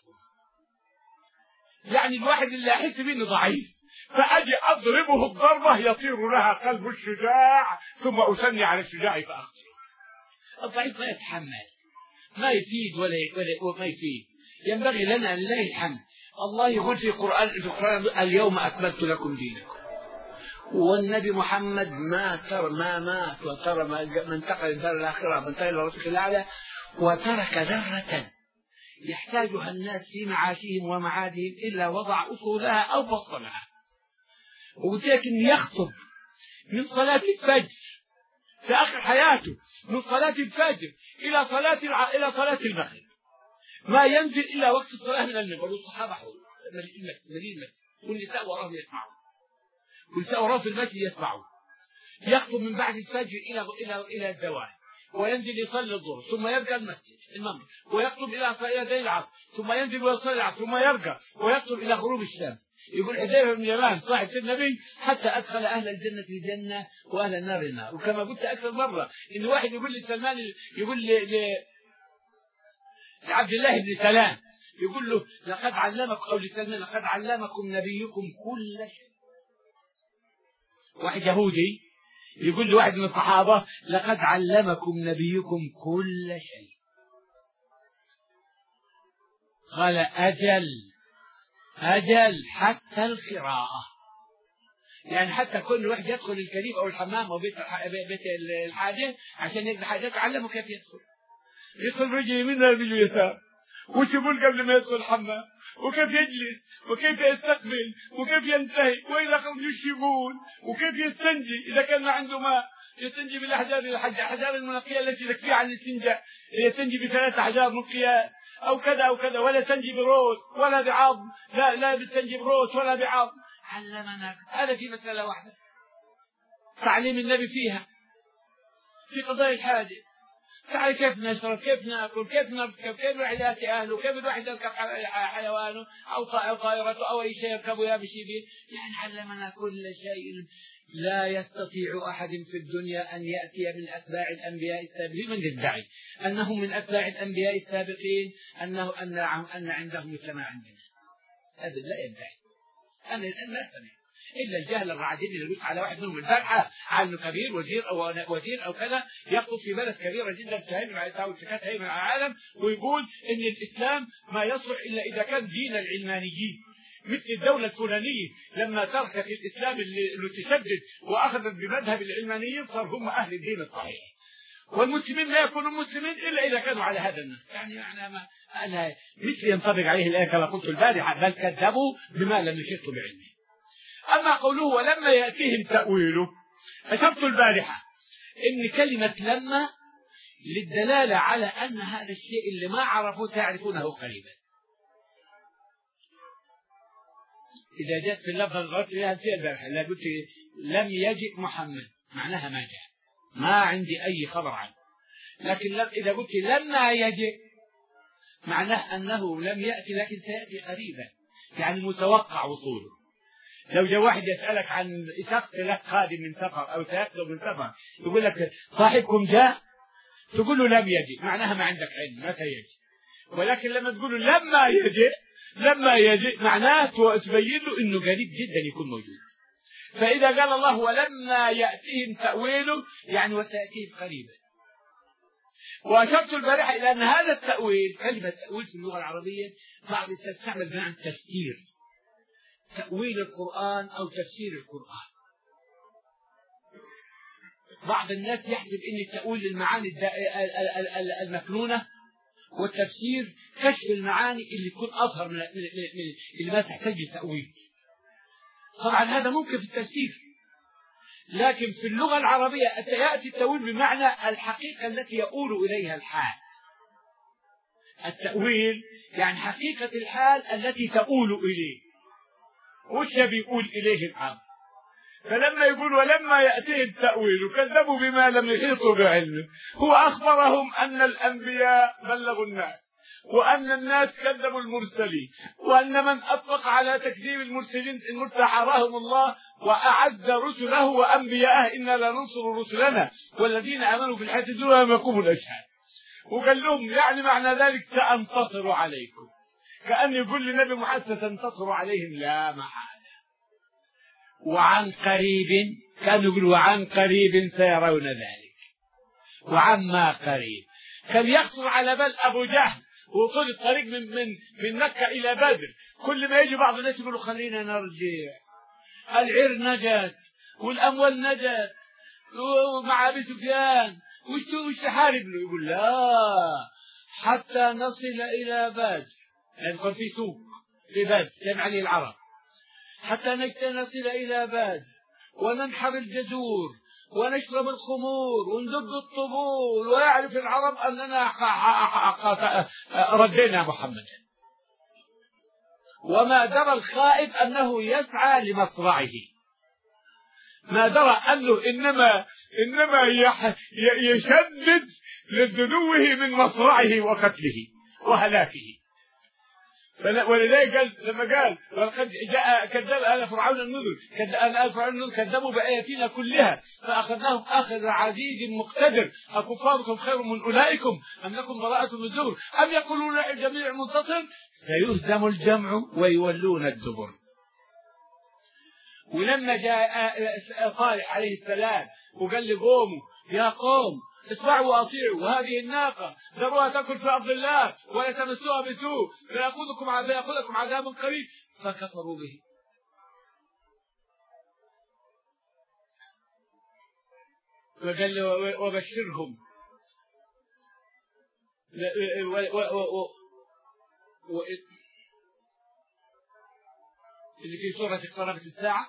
Speaker 1: يعني الواحد اللي يحس بأنه ضعيف فأجي أضربه الضربة يطير لها قلب الشجاع ثم أثني على الشجاع فأقتله. الضعيف ما يتحمل، ما يفيد ولا ولا ما يفيد. ينبغي لنا لله الحمد. الله يقول في القرآن في القرآن اليوم أكملت لكم دينكم، والنبي محمد ما ترى ما مات وترى ما انتقل الدار الآخرة من انتقل إلى رسول الأعلى وترك ذرة يحتاجها الناس في معاشهم ومعادهم إلا وضع أصولها أو بطلها. وقلت لك إن يخطب من صلاة الفجر في آخر حياته من صلاة الفجر إلى صلاة الع... إلى صلاة المغرب ما ينزل إلا وقت الصلاة من المنبر، والصحابة حول مليء المسجد والنساء وراه يسمعون والنساء وراه في المسجد يسمعون. يخطب من بعد الفجر إلى إلى إلى الزوال وينزل يصلي الظهر ثم يبقى المسجد المنبر ويخطب إلى إلى العصر ثم ينزل ويصلي العصر ثم يرجع ويخطب إلى غروب الشمس. يقول حذيفة بن اليمان صاحب سيدنا النبي حتى أدخل أهل الجنة الجنة وأهل النار النار. وكما قلت أكثر مرة إن واحد يقول لسلمان يقول ل... لعبد الله بن سلام يقول له لقد علمكم أو لسلمان لقد علمكم نبيكم كل شيء. واحد يهودي يقول لواحد من الصحابة لقد علمكم نبيكم كل شيء. قال أجل أجل حتى القراءة، يعني حتى كل واحد يدخل الكريم أو الحمام أو بيت بيت الحاجة عشان يقضي حاجته علمه كيف يدخل. يدخل برجل يمين ورجل يسار، وش يقول قبل ما يدخل الحمام، وكيف يجلس، وكيف يستقبل، وكيف ينتهي، وإذا خرج وش يقول، وكيف يستنجي إذا كان ما عنده ماء يستنجي بالأحجار الأحجار المنقية التي تكفي عن الاستنجاء، يستنجي بثلاث أحجار نقيات أو كذا أو كذا، ولا تنجي بروس ولا بعظم، لا لا بتنجي بروس ولا بعظم. علمنا هذا في مسألة واحدة تعليم النبي فيها في قضايا الحاجة. تعال كيف نشرب، كيف ناكل، كيف نركب، كيف الواحد ياتي اهله، كيف الواحد يركب حيوانه او طائرته او اي شيء يركبه يمشي به. يعني علمنا كل شيء. لا يستطيع احد في الدنيا ان ياتي من اتباع الانبياء السابقين من يدعي انهم من اتباع الانبياء السابقين انه ان ان عندهم مثل ما عندنا. هذا لا يدعي. انا الان لا اسمع إلا الجهل الرعدين اللي يلوث على واحد منهم الفاتحة على إنه كبير وزير أو وزير أو كذا يخطب في بلد كبيرة جدا تهيمن على تهيمن على العالم ويقول إن الإسلام ما يصلح إلا إذا كان دين العلمانيين، مثل الدولة الفلانية لما تركت الإسلام اللي تشدد وأخذت بمذهب العلمانيين صار هم أهل الدين الصحيح. والمسلمين لا يكونوا مسلمين إلا إذا كانوا على هذا النهج. يعني معنى ما أنا مثل ينطبق عليه الآية كما قلت البارحة بل كذبوا بما لم يحيطوا بعلمه. أما قوله ولما يأتيهم تأويله أشرت البارحة إن كلمة لما للدلالة على أن هذا الشيء اللي ما عرفوا تعرفونه قريبا. إذا جاءت في اللفظ الغرب فيها في البارحة لا قلت لم يجئ محمد معناها ما جاء، ما عندي أي خبر عنه. لكن إذا قلت لما يجئ معناه أنه لم يأتي لكن سيأتي قريبا، يعني متوقع وصوله. لو جاء واحد يسألك عن سقط لك خادم من سفر أو سيكتب من سفر يقول لك صاحبكم جاء تقول له لم يجي معناها ما عندك علم متى يجي. ولكن لما تقول له لما يجي لما يجي معناه تبين له إنه قريب جدا يكون موجود. فإذا قال الله ولما يأتيهم تأويله يعني وسيأتيهم قريبا. وأشرت البارحة إلى أن هذا التأويل كلمة تأويل في اللغة العربية بعض تستعمل بمعنى تفسير، تأويل القرآن أو تفسير القرآن. بعض الناس يحسب أن التأويل للمعاني المكنونة والتفسير كشف المعاني اللي تكون أظهر من اللي ما تحتاج لتأويل. طبعا هذا ممكن في التفسير، لكن في اللغة العربية يأتي التأويل بمعنى الحقيقة التي يؤول إليها الحال. التأويل يعني حقيقة الحال التي تؤول إليه وش بيقول إليه الأمر. فلما يقول ولما يأتيه التأويل كذبوا بما لم يحيطوا بعلمه، هو أخبرهم أن الأنبياء بلغوا الناس وأن الناس كذبوا المرسلين وأن من أطلق على تكذيب المرسلين المرسل حراهم الله وأعز رسله وأنبياءه إنا لا ننصر رسلنا والذين آمنوا في الحياة الدنيا ويوم يقوم الأشهاد. وقال لهم يعني معنى ذلك سأنتصر عليكم، كأن يقول للنبي محمد ستنتصر عليهم لا محالة. وعن قريب كان يقول وعن قريب سيرون ذلك وعما قريب. كان يخطر على بال أبو جهل وطول الطريق من من من مكة إلى بدر كل ما يجي بعض الناس يقولوا خلينا نرجع، العير نجت والأموال نجت ومع أبي سفيان وش تحارب له. يقول لا حتى نصل إلى بدر، يدخل في سوق في بدر جمع عليه العرب، حتى نصل إلى بدر وننحر الجزور ونشرب الخمور وندب الطبول ويعرف العرب أننا ردينا محمدا. وما درى الخائف أنه يسعى لمصرعه.
Speaker 2: ما درى أنه إنما إنما يشدد لدنوه من مصرعه وقتله وهلاكه. ولذلك قال لما قال ولقد جاء كذب آل فرعون النذر، آل فرعون النذر كذبوا بآياتنا كلها فأخذناهم أخذ عزيز مقتدر. أكفاركم خير من أولئكم أم لكم براءة من الزبر أم يقولون الجميع منتصر سيهزم الجمع ويولون الدبر. ولما جاء صالح عليه السلام وقال لقومه يا قوم اسمعوا واطيعوا وهذه الناقه ذروها تاكل في ارض الله ولا تمسوها بسوء فياخذكم فياخذكم عذاب قريب فكفروا به. وقال له وبشرهم اللي في سورة اقتربت الساعة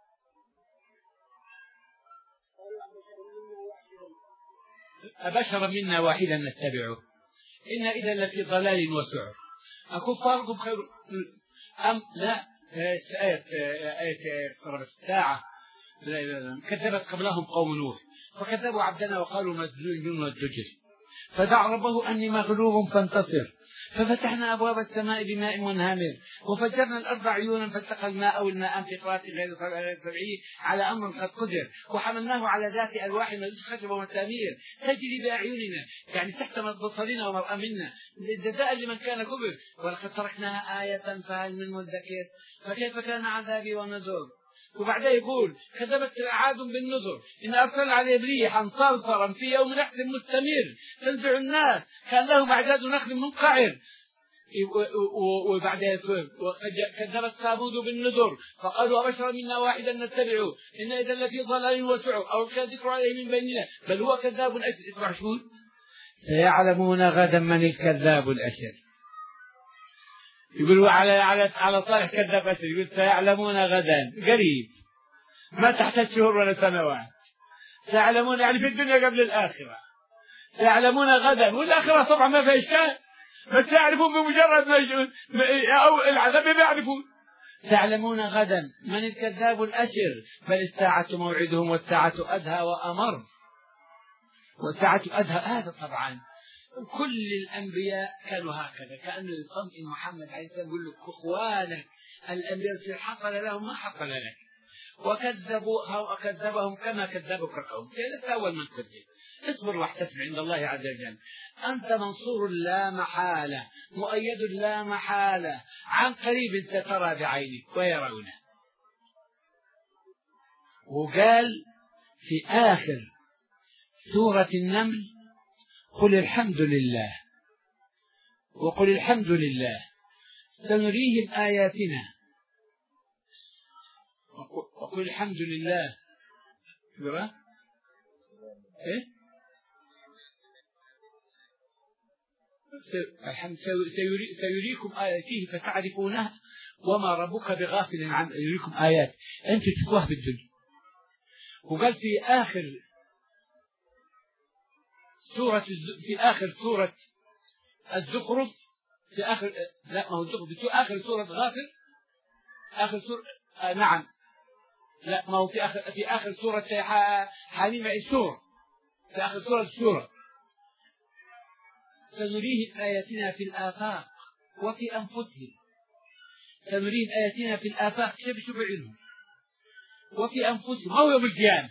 Speaker 2: أبشر منا واحدا نتبعه إن إذا لفي ضلال وسعر أكفاركم خير أم لا آية آية اقتربت الساعة كذبت قبلهم قوم نوح فكذبوا عبدنا وقالوا مسجون والدجر فدعا ربه أني مغلوب فانتصر ففتحنا أبواب السماء بماء منهمر وفجرنا الأرض عيونا فالتقى الماء والماء في قرات غير طبيعي على أمر قد قدر وحملناه على ذات ألواح ندوس خشب ومسامير تجري بأعيننا يعني تحت بصرنا ومرأى منا جزاء لمن كان كبر ولقد تركناها آية فهل من مدكر فكيف كان عذابي ونذر. وبعدها يقول كذبت عاد بالنذر إن أرسلنا عليهم ريحا صرصرا في يوم نحس مستمر تنزع الناس كأنهم أعداد نخل منقعر. وبعدها كذبت ثمود بالنذر فقالوا أبشر منا واحدا نتبعه إن إذا لفي ضلال وسعر أو كان ذكر عليه من بيننا بل هو كذاب أشر. اسمع شو سيعلمون غدا من الكذاب الأشر. يقولوا على على على صالح كذاب أشر يقول سيعلمون غدا قريب ما تحتاج شهور ولا سنوات سيعلمون يعني في الدنيا قبل الآخرة سيعلمون غدا والآخرة طبعا ما فيها إشكال بس يعرفون بمجرد ما أو العذاب يعرفون. سيعلمون غدا من الكذاب الأشر بل الساعة موعدهم والساعة أدهى وأمر والساعة أدهى. هذا طبعا كل الأنبياء كانوا هكذا كأنه يطمئن محمد عليه السلام يقول له إخوانك الأنبياء حصل لهم ما حصل لك وكذبوا وكذبهم كما كذبك قوم لست أول من كذب. اصبر واحتسب عند الله عز وجل أنت منصور لا محالة مؤيد لا محالة عن قريب سترى بعينك ويرونه. وقال في آخر سورة النمل قل الحمد لله وقل الحمد لله سنريهم آياتنا وقل الحمد لله إيه؟ سيريكم آياته فتعرفونها وما ربك بغافل عن يريكم آيات أنت تشوفوها بالدنيا. وقال في آخر سورة في آخر سورة الزخرف في آخر لا ما هو الزخرف في آخر سورة غافر آخر سورة آه نعم لا ما هو في آخر في آخر سورة حميم السورة في آخر سورة السورة سنريهم آياتنا في الآفاق وفي أنفسهم سنريهم آياتنا في الآفاق كيف يشوف بعينهم وفي أنفسهم أو يوم القيامة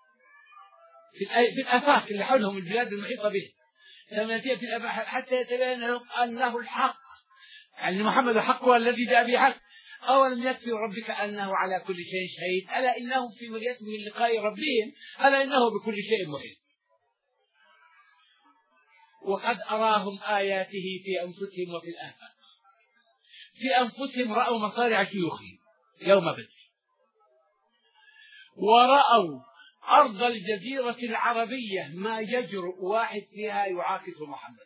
Speaker 2: في الآفاق اللي حولهم البلاد المحيطة به سنأتي في الآفاق حتى يتبين لهم أنه الحق يعني محمد الحق هو الذي جاء به حق. أولم يكفي ربك أنه على كل شيء شهيد ألا إنهم في مرية من لقاء ربهم ألا إنه بكل شيء محيط. وقد أراهم آياته في أنفسهم وفي الآفاق. في أنفسهم رأوا مصارع شيوخهم يوم بدر ورأوا أرض الجزيرة العربية ما يجرؤ واحد فيها يعاكس محمد.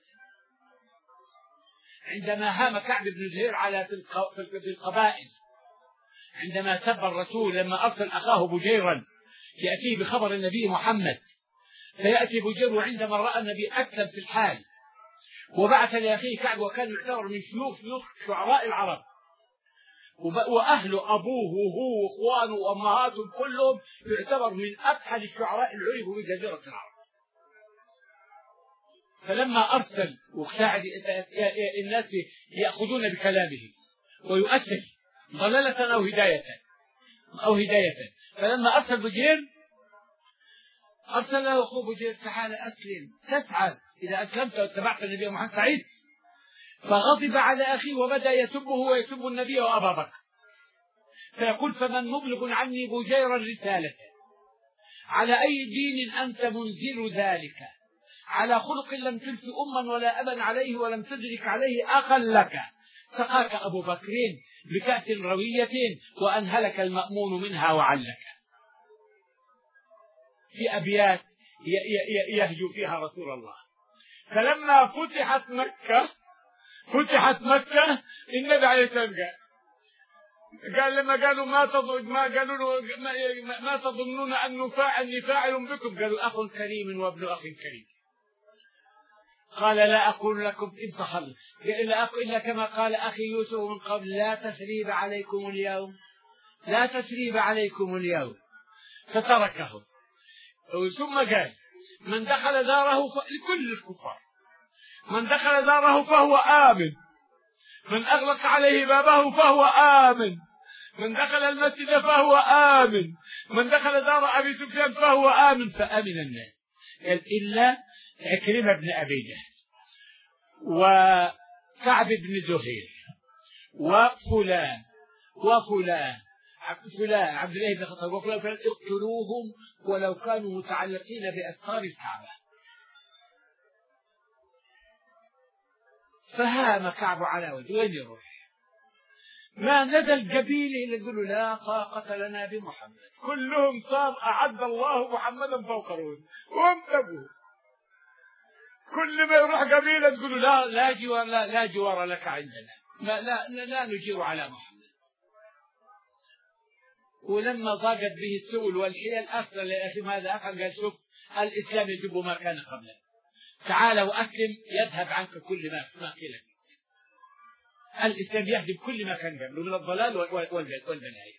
Speaker 2: عندما هام كعب بن زهير على في القبائل عندما سب الرسول لما أرسل أخاه بجيرا يأتيه بخبر النبي محمد فيأتي بجير عندما رأى النبي أكثر في الحال وبعث لأخيه كعب وكان يعتبر من شيوخ شيوخ شعراء العرب وأهله أبوه وهو وإخوانه وأمهاتهم كلهم يعتبر من أبحث الشعراء اللي عرفوا في جزيرة العرب. فلما أرسل وساعد الناس يأخذون بكلامه ويؤسس ضلالة أو هداية أو هداية فلما أرسل بجير أرسل له أخوه بجير تعال أسلم تسعد إذا أسلمت واتبعت النبي محمد سعيد. فغضب على أخيه وبدأ يسبه ويسب النبي وأبا بكر فيقول فمن مبلغ عني بجير الرسالة على أي دين أنت منزل ذلك على خلق لم تلف أما ولا أبا عليه ولم تدرك عليه أخا لك سقاك أبو بكر بكأس روية وأنهلك المأمون منها وعلك. في أبيات يهجو فيها رسول الله. فلما فتحت مكة فتحت مكة النبي عليه السلام قال قال لما قالوا ما تظن ما قالوا له ما, ما تظنون أن فاعل فاعل بكم قالوا أخ كريم وابن أخ كريم. قال لا أقول لكم إن صحل إلا, إلا كما قال أخي يوسف من قبل لا تثريب عليكم اليوم لا تثريب عليكم اليوم فتركه. ثم قال من دخل داره لكل الكفار من دخل داره فهو آمن من أغلق عليه بابه فهو آمن من دخل المسجد فهو آمن من دخل دار أبي سفيان فهو آمن. فأمن الناس قال إلا عكرمة بن أبي جهل وكعب بن زهير وفلان وفلان فلان عبد الله بن خطاب وفلان فلان اقتلوهم ولو كانوا متعلقين بأستار الكعبة. فهام كعب على وجهه وين يروح ما نزل قبيله إلا يقولوا لا طاقة لنا بمحمد كلهم صار أعد الله محمدا فوق رؤوسهم وانتبهوا كل ما يروح قبيلة تقولوا لا لا جوار لا, لا جوار لك عندنا لا, لا, لا نجير على محمد. ولما ضاقت به السبل والحيل أرسل يا أخي ماذا أفعل قال شوف الإسلام يجب ما كان قبله تعال وأسلم يذهب عنك كل ما ما قيل فيك. الإسلام يهدم كل ما كان قبله من الضلال والبلايا.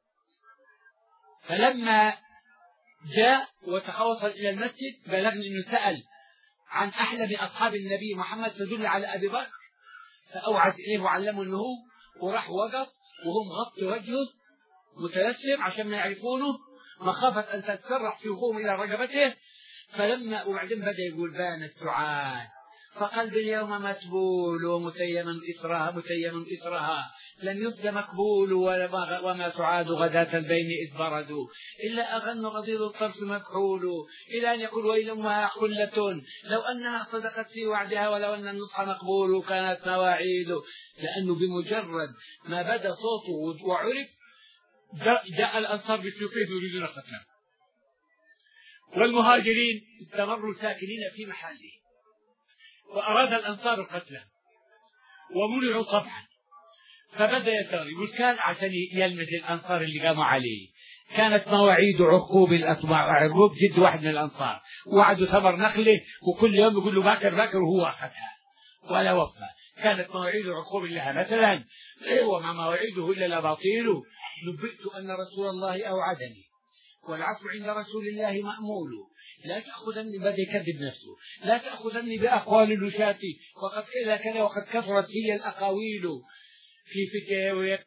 Speaker 2: فلما جاء وتخوص إلى المسجد بلغني أنه سأل عن أحلم أصحاب النبي محمد فدل على أبي بكر فأوعد إليه وعلمه أنه وراح وقف وهم غطوا وجهه متلسم عشان ما يعرفونه مخافة أن تتسرح سيوفهم إلى رقبته. فلما وبعدين بدأ يقول بان السعاد فقلب اليوم متبول ومتيم إسرها متيم إسرها لم يبد مقبول وما سعاد غداة البين إذ بردوا إلا أغن غضيض الطرف مكحول إلى أن يقول ويل أمها خلة لو أنها صدقت في وعدها ولو أن النصح مقبول كانت مواعيد. لأنه بمجرد ما بدأ صوته وعرف جاء الأنصار بسيوفهم يريدون قتله والمهاجرين استمروا ساكنين في محله وأراد الأنصار قتله ومنعوا طبعا. فبدأ يتغير يقول كان عشان يلمس الأنصار اللي قاموا عليه كانت مواعيد عقوب الأطباع عقوب جد واحد من الأنصار وعدوا ثمر نخله وكل يوم يقول له باكر باكر وهو أخذها ولا وفى. كانت مواعيد عقوب لها مثلا وما مواعيده إلا الأباطيل. نبئت أن رسول الله أوعدني والعفو عند رسول الله مأمول لا تأخذني بدأ يكذب نفسه لا تأخذني بأقوال الوشاة وقد كذا كذا وقد كثرت هي الأقاويل في فتاوى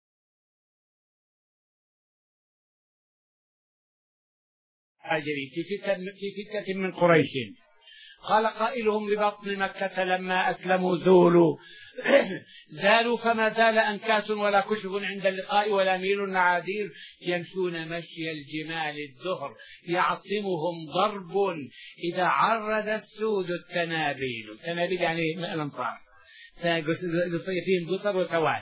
Speaker 2: هاجرين في فتنة في فتنة من قريش. قال قائلهم لبطن مكة لما أسلموا زولوا زالوا فما زال أنكاس ولا كشف عند اللقاء ولا ميل معادير يمشون مشي الجمال الزهر يعصمهم ضرب إذا عرض السود التنابيل. التنابيل يعني الأنصار فيهم قصر وسواد.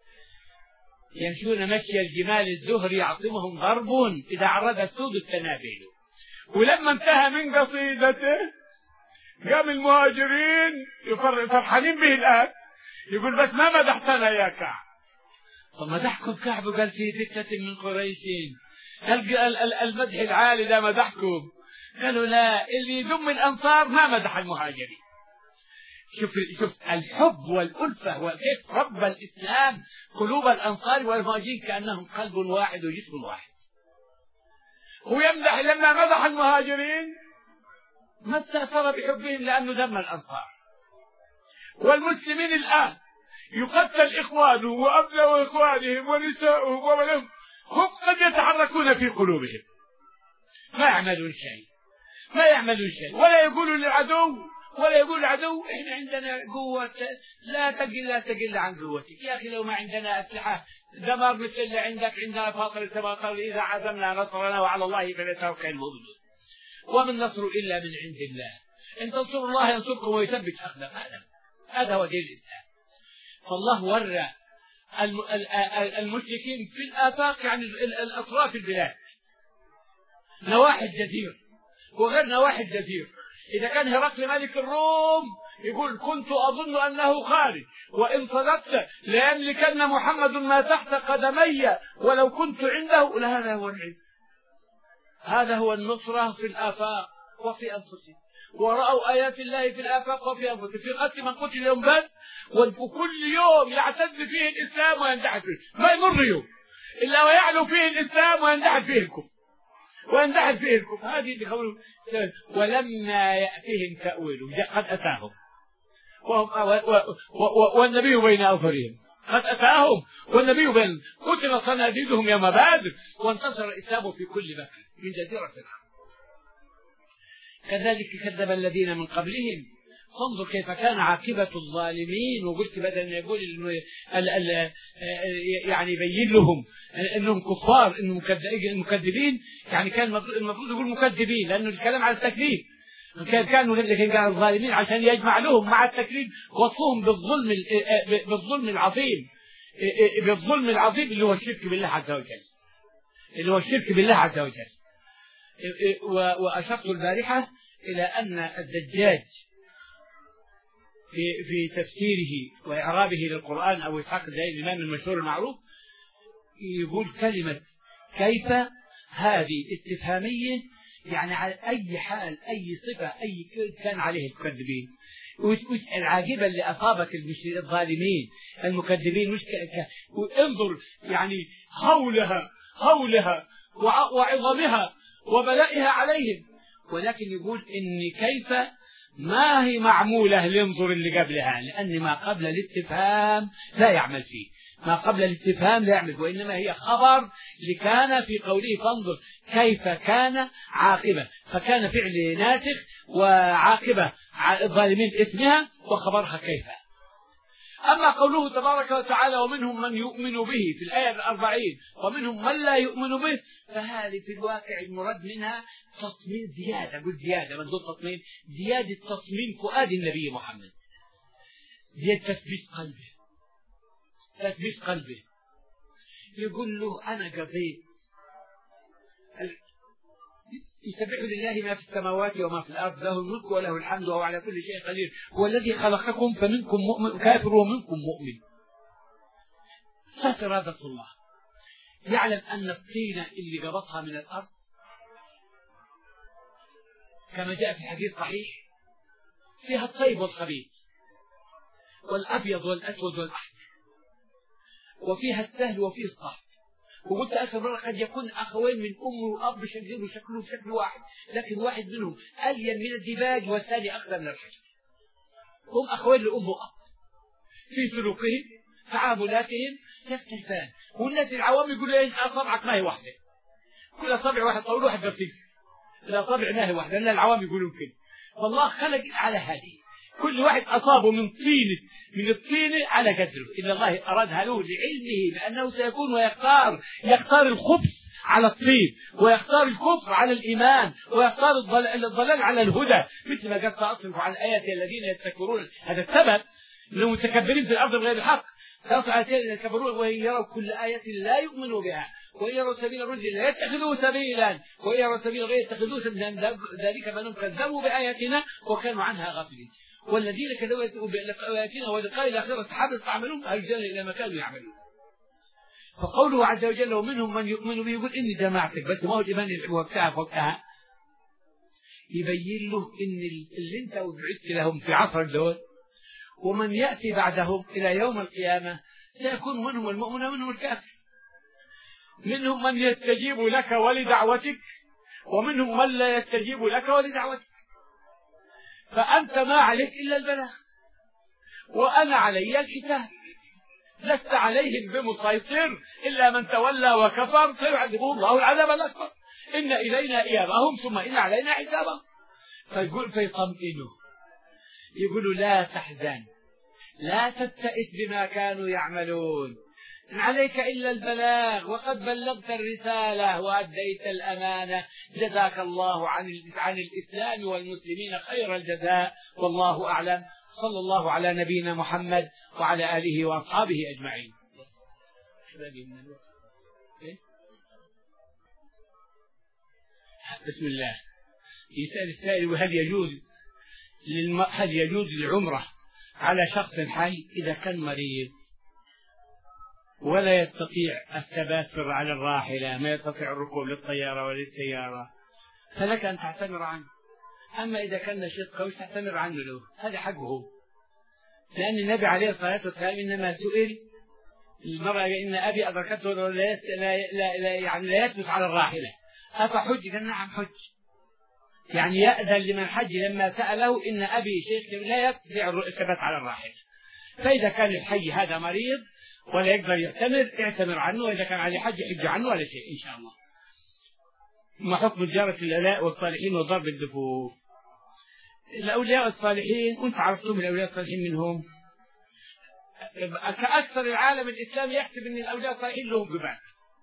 Speaker 2: يمشون مشي الجمال الزهر يعصمهم ضرب إذا عرض السود التنابيل. ولما انتهى من قصيدته قام المهاجرين فرحانين به الآن يقول بس ما مدحتنا يا كعب. فمدحكم كعب قال في فتنة من قريش المدح العالي ده مدحكم. قالوا لا اللي يذم الأنصار ما مدح المهاجرين. شوف شوف الحب والألفة وكيف رب الإسلام قلوب الأنصار والمهاجرين كأنهم قلب واحد وجسم واحد. ويمدح لما مدح المهاجرين ما استأثر بحبهم لأنه ذم الأنصار. والمسلمين الآن يقتل إخوانهم وأبناء إخوانهم ونساؤهم وولهم، هم قد يتحركون في قلوبهم، ما يعملون شيء ما يعملون شيء ولا يقولوا للعدو ولا يقول العدو إحنا عندنا قوة لا تقل لا تقل عن قوتك. يا أخي لو ما عندنا أسلحة دمار مثل اللي عندك عندنا فاطر كما قال إذا عزمنا نصرنا وعلى الله فليتوكل المؤمنون وما النصر إلا من عند الله إن تنصروا الله ينصركم ويثبت أقدامكم. هذا هو دين الإسلام. فالله ورى المشركين في الآفاق يعني الأطراف البلاد نواحي الجزيرة وغير نواحي الجزيرة. إذا كان هرقل ملك الروم يقول كنت أظن أنه خارج وإن صدقت ليملكن محمد ما تحت قدمي ولو كنت عنده. لا هذا هو العلم، هذا هو النصرة في الآفاق وفي أنفسهم. ورأوا آيات الله في الآفاق وفي أنفسهم في قتل من قتل يوم بس وكل يوم يعتز فيه الإسلام ويندحر فيه، ما يمر يوم إلا ويعلو فيه الإسلام ويندحر فيه الكفر ويندحر فيه الكفر. هذه اللي قولوا ولما يأتيهم تأويله قد أتاهم والنبي بين أظهرهم قد أتاهم والنبي بين قتل صناديدهم يوم بدر وانتصر الإسلام في كل مكان من جزيرة العرب. كذلك كذب الذين من قبلهم فانظر كيف كان عاقبة الظالمين. وقلت بدل أن يقول ال ال يعني يبين لهم أنهم كفار أنهم مكذبين، يعني كان المفروض يقول مكذبين لأنه الكلام على التكذيب. كان كانوا لكن قال الظالمين عشان يجمع لهم مع التكذيب وصفهم بالظلم بالظلم العظيم بالظلم العظيم اللي هو الشرك بالله عز وجل اللي هو الشرك بالله عز وجل. وأشرت البارحة إلى أن الدجاج في في تفسيره وإعرابه للقرآن أو إسحاق الدائري الإمام المشهور المعروف يقول كلمة كيف هذه استفهامية يعني على أي حال أي صفة أي كان عليه المكذبين. العاجبة اللي أصابت الظالمين المكذبين مش انظر يعني هولها هولها وعظمها وبلائها عليهم، ولكن يقول إن كيف ما هي معمولة لانظر اللي قبلها لأن ما قبل الاستفهام لا يعمل فيه ما قبل الاستفهام لا يعمل وإنما هي خبر لكان في قوله فانظر كيف كان عاقبة فكان فعل ناسخ وعاقبة الظالمين اسمها وخبرها كيف. أما قوله تبارك وتعالى ومنهم من يؤمن به في الآية الأربعين ومنهم من لا يؤمن به فهذه في الواقع المراد منها تطمين زيادة قل زيادة من دون تطمين زيادة تطمين فؤاد النبي محمد زيادة تثبيت قلبه تثبيت قلبه. يقول له أنا قضيت يسبح لله ما في السماوات وما في الأرض له الملك وله الحمد وهو على كل شيء قدير هو الذي خلقكم فمنكم مؤمن كافر ومنكم مؤمن. فإرادة الله يعلم أن الطينة اللي قبضها من الأرض كما جاء في الحديث صحيح فيها الطيب والخبيث والأبيض والأسود والأحمر وفيها السهل وفيه الصعب. وقلت آخر مرة قد يكون أخوين من أم وأب شكلهم شكلهم شكل واحد لكن واحد منهم ألين من الديباج والثاني أخضر من الحجر. هم أخوين لأم وأب في سلوكهم تعاملاتهم يختلفان والناس العوام يقولوا إيه أصابعك ما هي واحدة كل أصابع واحد طول واحد بسيط الأصابع ما هي واحدة لأن العوام يقولون كده. والله خلق على هذه كل واحد أصابه من طينة من الطينة على قدره إلا الله أرادها له لعلمه بأنه سيكون ويختار يختار الخبث على الطين ويختار الكفر على الإيمان ويختار الضلال على الهدى مثل ما قد سأصرف عن آيات الذين يتكبرون. هذا السبب أنهم متكبرين في الأرض بغير الحق سأصرف عن آيات يتكبرون وإن يروا كل آية لا يؤمنوا بها وإن يروا سبيل الرشد لا يتخذوه سبيلا وإن يروا سبيل غير يتخذوه سبيلا ذلك بأنهم كذبوا بآياتنا وكانوا عنها غافلين والذين كذبوا بآياتنا ولقاء الآخرة حبط أعمالهم أرجعنا إلى ما كانوا يعملون. فقوله عز وجل ومنهم من يؤمن به يقول إني جماعتك بس ما هو الإيمان وقتها فوقتها يبين له إن اللي أنت وبعثت لهم في عصر دول ومن يأتي بعدهم إلى يوم القيامة سيكون منهم المؤمن ومنهم الكافر. منهم من يستجيب لك ولدعوتك، ومنهم من لا يستجيب لك ولدعوتك. فأنت ما عليك إلا البلاغ، وأنا علي الحساب. لست عليهم بمسيطر إلا من تولى وكفر فيعذبه الله العذاب الأكبر. إن إلينا إيابهم ثم إن علينا حسابهم. فيقول فيطمئنوا، يقولوا لا تحزن، لا تبتئس بما كانوا يعملون، إن عليك إلا البلاغ وقد بلغت الرسالة وأديت الأمانة، جزاك الله عن عن الإسلام والمسلمين خير الجزاء، والله أعلم. صلى الله على نبينا محمد وعلى آله وأصحابه أجمعين. بسم الله. يسأل السائل: وهل يجوز للم... هل يجوز العمرة على شخص حي إذا كان مريض ولا يستطيع الثبات على الراحلة، ما يستطيع الركوب للطيارة وللسيارة، فلك أن تعتمر عنه. أما إذا كان نشيط قوي تعتمر عنه له، هذا حقه. لأن النبي عليه الصلاة والسلام إنما سئل المرأة: إن أبي أدركته لا, لا, لا, لا, يعني لا يثبت على الراحلة أفحج؟ قال: نعم حج. يعني يأذن لمن حج لما سأله: إن أبي شيخ لا يستطيع الثبات على الراحلة. فإذا كان الحي هذا مريض ولا يقدر يعتمر اعتمر عنه، وإذا كان عليه حج حج عنه ولا شيء إن شاء الله. ما حكم زيارة الأولياء والصالحين وضرب الدفوف؟ الأولياء الصالحين، وأنت عرفتم الأولياء الصالحين منهم، كأكثر العالم الإسلامي يحسب أن الأولياء الصالحين لهم جبال.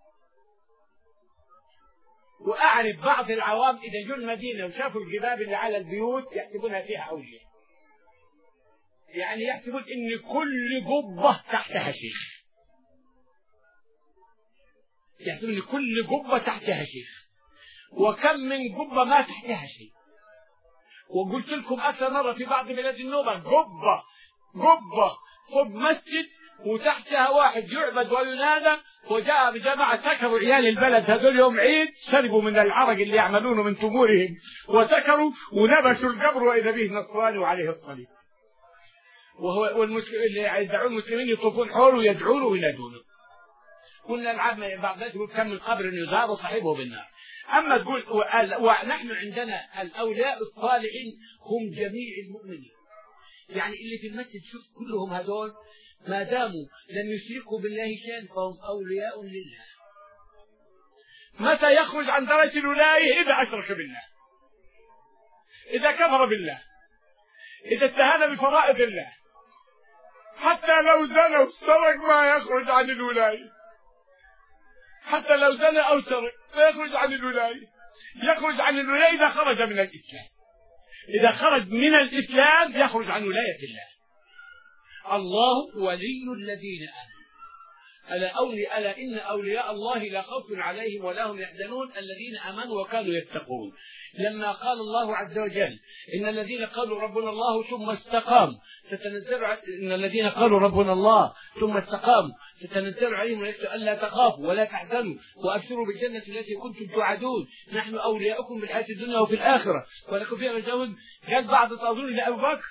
Speaker 2: وأعرف بعض العوام إذا جوا المدينة وشافوا الجباب اللي على البيوت يحسبونها فيها أولياء، يعني يحسبون أن كل قبة تحتها شيخ، يحسبون أن كل قبة تحتها شيخ، وكم من قبة ما تحتها شيء. وقلت لكم أكثر مرة في بعض بلاد النوبة قبة قبة فوق مسجد وتحتها واحد يعبد وينادى، وجاء بجماعة سكروا عيال البلد هذول يوم عيد، شربوا من العرق اللي يعملونه من تمورهم وسكروا ونبشوا القبر وإذا به نصراني وعليه الصليب، وهو والمسلمين اللي يدعون المسلمين يطوفون حوله ويدعونه وينادونه. قلنا العام بعض الناس يقول كم من قبر يزار وصاحبه بالنار. أما تقول ونحن عندنا الأولياء الصالحين هم جميع المؤمنين، يعني اللي في المسجد شوف كلهم هذول ما داموا لم يشركوا بالله شيئا فهم أولياء لله. متى يخرج عن درجة الولاية؟ إذا أشرك بالله، إذا كفر بالله، إذا استهان بفرائض الله. حتى لو زنى وسرق ما يخرج عن الولاية، حتى لو زنى أو سرق فيخرج عن الولاية. يخرج عن الولاية إذا خرج من الإسلام، إذا خرج من الإسلام يخرج عن ولاية الله. الله ولي الذين آمنوا ألا أولي ألا إن أولياء الله لا خوف عليهم ولا هم يحزنون الذين آمنوا وكانوا يتقون. لما قال الله عز وجل إن الذين قالوا ربنا الله ثم استقاموا تتنزل إن الذين قالوا ربنا الله ثم استقاموا تتنزل عليهم الملائكة ألا تخافوا ولا تحزنوا وأبشروا بالجنة التي كنتم توعدون نحن أولياؤكم بالحياة الدنيا وفي الآخرة ولكم فيها رجاء. قال بعض الصادقين لأبو بكر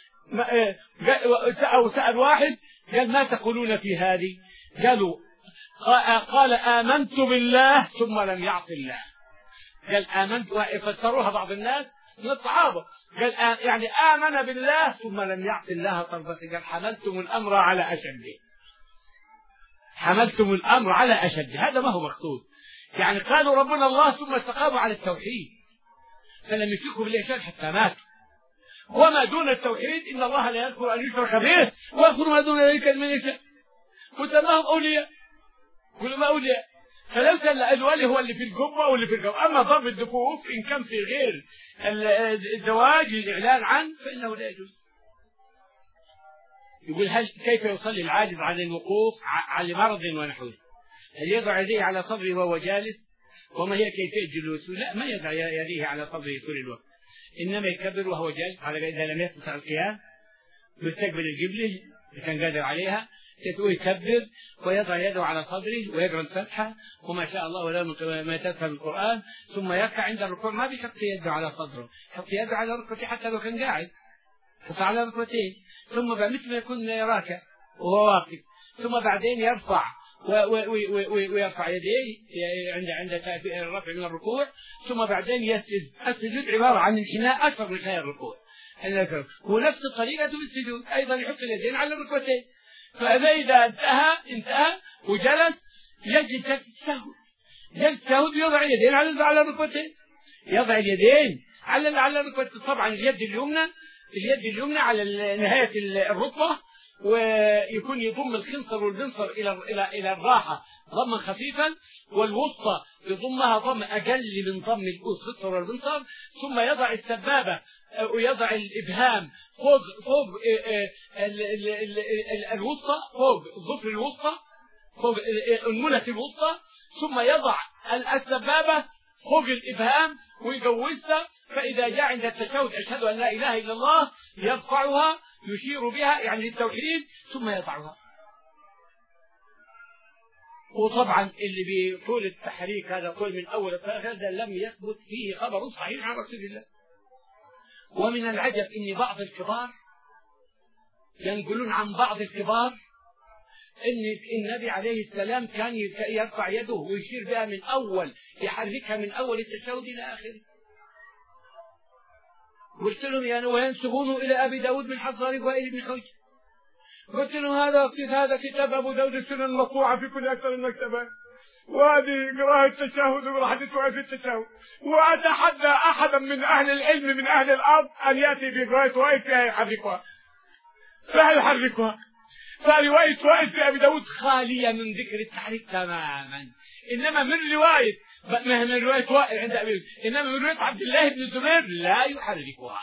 Speaker 2: أو سأل واحد قال ما تقولون في هذه؟ قالوا قال آمنت بالله ثم لم يعص الله. قال آمنت، فسروها بعض الناس من الصحابة قال يعني آمن بالله ثم لم يعص الله طرفة. قال حملتم الأمر على أشده، حملتم الأمر على أشده. هذا ما هو مقصود، يعني قالوا ربنا الله ثم استقاموا على التوحيد فلم يشركوا بالله شيئا حتى ماتوا. وما دون التوحيد إن الله لا يذكر أن يشرك به ويغفر ما دون ذلك لمن يشاء. وسماهم أولياء، كلهم أولياء. فلو كان الولي هو اللي في القبة واللي في القبة. أما ضرب الدفوف إن كان في غير الزواج الإعلان عنه فإنه لا يجوز. يقول هل كيف يصلي العاجز عن الوقوف على مرض ونحوه؟ هل يضع يديه على صدره وهو جالس؟ وما هي كيفية جلوسه؟ لا، ما يضع يديه على صدره طول الوقت، إنما يكبر وهو جالس على إذا لم يستطع القيام ويستقبل القبلة إذا كان قادر عليها يكبر ويضع يده على صدره ويقرأ الفتحة وما شاء الله ولا ما تفهم القرآن ثم يركع. عند الركوع ما بيحط يده على صدره، يحط يده على ركبته حتى لو كان قاعد، يرفع على ركبتين، ثم مثل ما يكون راكع وهو واقف، ثم بعدين يرفع ويرفع يديه عند عند الرفع من الركوع، ثم بعدين يسجد. السجود عبارة عن انحناء أكثر من انحناء الركوع، ونفس الطريقة في السجود أيضا يحط اليدين على الركبتين. فإذا انتهى انتهى وجلس يجلس جلسة التشهد، جلسة التشهد يضع اليدين على على الركبتين، يضع اليدين على على الركبتين. طبعا اليد اليمنى اليد اليمنى على نهاية الركبة، ويكون يضم الخنصر والبنصر إلى إلى إلى الراحة ضما خفيفا، والوسطى يضمها ضم أقل من ضم الخنصر والبنصر، ثم يضع السبابة ويضع الإبهام فوق فوق الوسطى، فوق الظفر الوسطى، فوق أنملة الوسطى، ثم يضع السبابة فوق الإبهام ويجوزها. فإذا جاء عند التشهد أشهد أن لا إله إلا الله يرفعها يشير بها يعني التوحيد، ثم يضعها. وطبعا اللي بطول التحريك هذا طول من أول هذا لم يثبت فيه خبر صحيح عن رسول الله. ومن العجب أن بعض الكبار ينقلون عن بعض الكبار أن النبي عليه السلام كان يرفع يده ويشير بها من أول، يحركها من أول التشهد إلى آخره. قلت لهم يعني وينسبونه إلى أبي داود من حضر وائل بن حجر. قلت لهم هذا هذا كتاب أبو داود السنن المطبوعة في كل أكثر المكتبات، وهذه قراءة التشهد وحديث في التشهد. وأتحدى أحدا من أهل العلم من أهل الأرض أن يأتي بقراءة وائل فيها يحركها، فيها يحركها. فرواية وائل في أبي داود خالية من ذكر التحريك تماما، إنما من رواية من رواية وائل عند أبي داود، إنما من رواية عبد الله بن الزبير لا يحركها.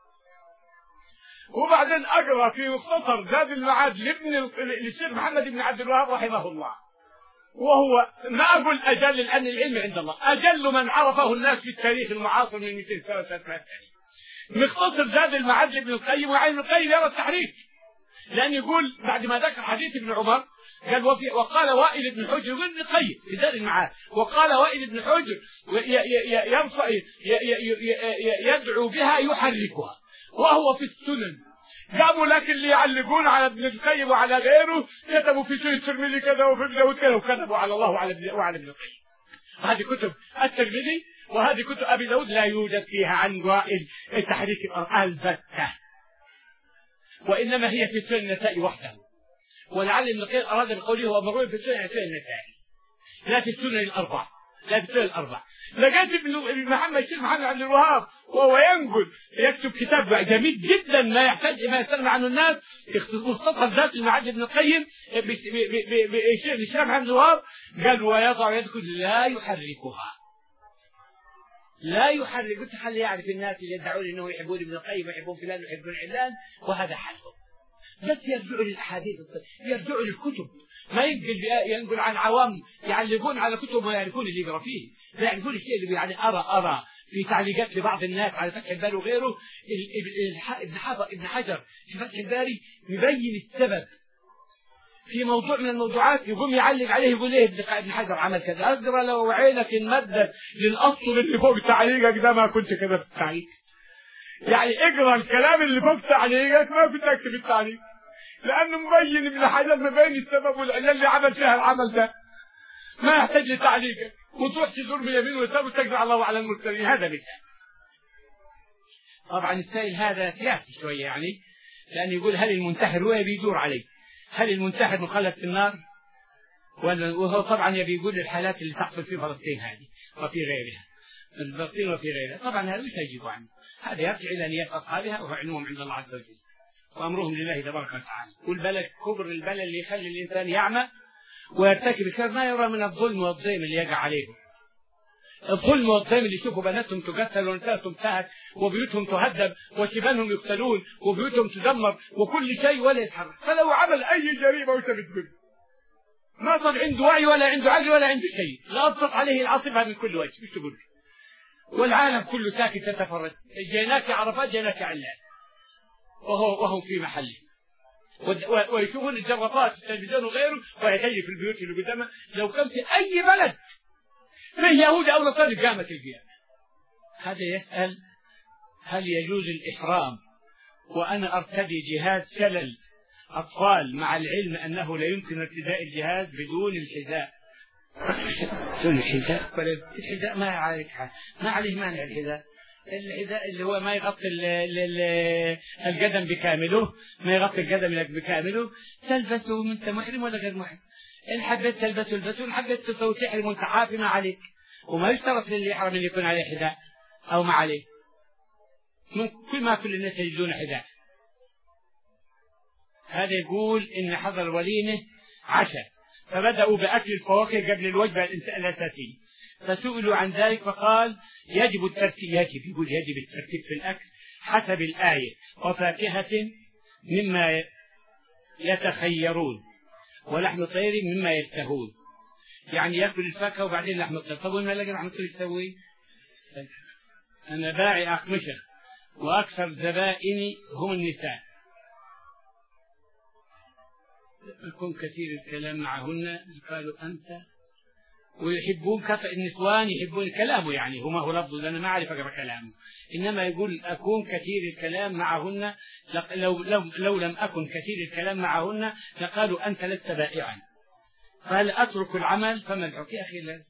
Speaker 2: وبعدين أقرأ في مختصر زاد المعاد لابن للشيخ محمد بن عبد الوهاب رحمه الله، وهو ما أقول أجل لأن العلم عند الله، أجل من عرفه الناس في التاريخ المعاصر من مئتين سنة ثلاثمائة سنة. مختصر زاد المعاد لابن القيم، وعين القيم يرى التحريك، لأن يقول بعد ما ذكر حديث ابن عمر قال وقال وائل بن حجر وابن القيم في زاد المعاد، وقال وائل بن حجر يرفع يدعو بها يحركها وهو في السنن. قاموا لكن اللي يعلقون على ابن القيم وعلى غيره كتبوا في سنن الترمذي كذا وفي ابن داود كذا، وكتبوا على الله وعلى ابن وعلى ابن القيم. هذه كتب الترمذي وهذه كتب أبي داود لا يوجد فيها عن وائل التحريك البتة، وإنما هي في سنن النسائي وحده. ولعل ابن القيم أراد بقوله هو مروي في سنن النسائي لا في السنن الأربع، لا في السنن الأربع. لقيت ابن محمد الشيخ محمد عبد الوهاب وهو ينقل يكتب كتاب جميل جدا ما يحتاج ما يستغنى عنه الناس، مختصر ذات المعاد ابن القيم بشيخ الشيخ محمد الوهاب، قال ويضع يده لا يحركها، لا يحرك. قلت خلي يعرف الناس اللي يدعون انه يحبون ابن القيم ويحبون فلان ويحبون علان، وهذا حالهم. بس يرجعوا للاحاديث، يرجعوا للكتب، ما ينقل ينقل عن عوام يعلقون على كتب ما يعرفون اللي يقرا فيه، لا يعرفون الشيء اللي يعني ارى ارى في تعليقات لبعض الناس على فتح الباري وغيره. ابن حجر ابن حجر في فتح الباري يبين السبب في موضوع من الموضوعات، يقوم يعلق عليه يقول ايه ابن حجر عمل كذا. اقرا لو عينك انمدت للاصل اللي فوق تعليقك ده ما كنت كذا في التعليق، يعني اقرا الكلام اللي فوق تعليقك ما كنت اكتب التعليق، لانه مبين ابن حجر مبين السبب والعلة اللي عمل فيها العمل ده، ما يحتاج لتعليقك وتروح تزور بيمين ويسار وتقرا على الله وعلى المرسلين. هذا مثال. طبعا السائل هذا سياسي شويه يعني، لان يقول هل المنتحر هو بيدور عليه، هل المنتحر مخلد في النار؟ وهو طبعا يبي يقول الحالات اللي تحصل في فلسطين هذه وفي غيرها، فلسطين وفي غيرها. طبعا هذا مش يجيب عنه، هذا يرجع الى نيات اصحابها وهو علمهم عند الله عز وجل وامرهم لله تبارك وتعالى. والبلد كبر البلد اللي يخلي الانسان يعمى ويرتكب الشر ما يرى من الظلم والضيم اللي يقع عليهم. الظلم والضيم اللي يشوفوا بناتهم تقتل ونساءهم تهت وبيوتهم تهدم وشبانهم يقتلون وبيوتهم تدمر وكل شيء ولا يتحرك. فلو عمل اي جريمه وانت بتقول ما صار عنده وعي ولا عنده عقل ولا عنده شيء، لا ابسط عليه العاصفه من كل وجه. مش تقول والعالم كله ساكت تتفرج، جيناك عرفات جيناك علان وهو وهو في محله، ويشوفون الجرافات في التلفزيون وغيره ويحيي في البيوت اللي قدامه. لو كان في اي بلد من يهود او نصارى قامت القيامه. هذا يسال هل يجوز الاحرام وأنا أرتدي جهاز شلل أطفال مع العلم أنه لا يمكن ارتداء الجهاز بدون الحذاء.
Speaker 1: بدون الحذاء؟ الحذاء ما عليك ما عليه مانع الحذاء. الحذاء اللي هو ما يغطي القدم بكامله، ما يغطي القدم بكامله، تلبسه وانت محرم ولا غير محرم. إن حبيت تلبسه البسه، وإن حبيت تسوي تحرم وانت عافي ما عليك. وما يشترط للي يحرم أن يكون عليه حذاء أو ما عليه. كل ما كل الناس يجدون حذاء. هذا يقول إن حضر وليمة عشاء فبدأوا بأكل الفواكه قبل الوجبة الأساسية، فسئلوا عن ذلك فقال يجب الترتيب، يجب يقول يجب الترتيب في الأكل حسب الآية، وفاكهة مما يتخيرون ولحم طير مما يشتهون. يعني يأكل الفاكهة وبعدين لحم الطير. طب وين ما لقى لحم الطير يسوي؟ أنا باعي أقمشة وأكثر زبائني هم النساء، يكون كثير الكلام معهن. قالوا أنت ويحبون كثر النسوان يحبون كلامه، يعني هو ما هو لفظه لأنا ما أعرف أقرأ كلامه، إنما يقول أكون كثير الكلام معهن. لو, لو, لو لم أكن كثير الكلام معهن لقالوا أنت لست بائعا، فهل أترك العمل فما الحكم يا أخي؟ لا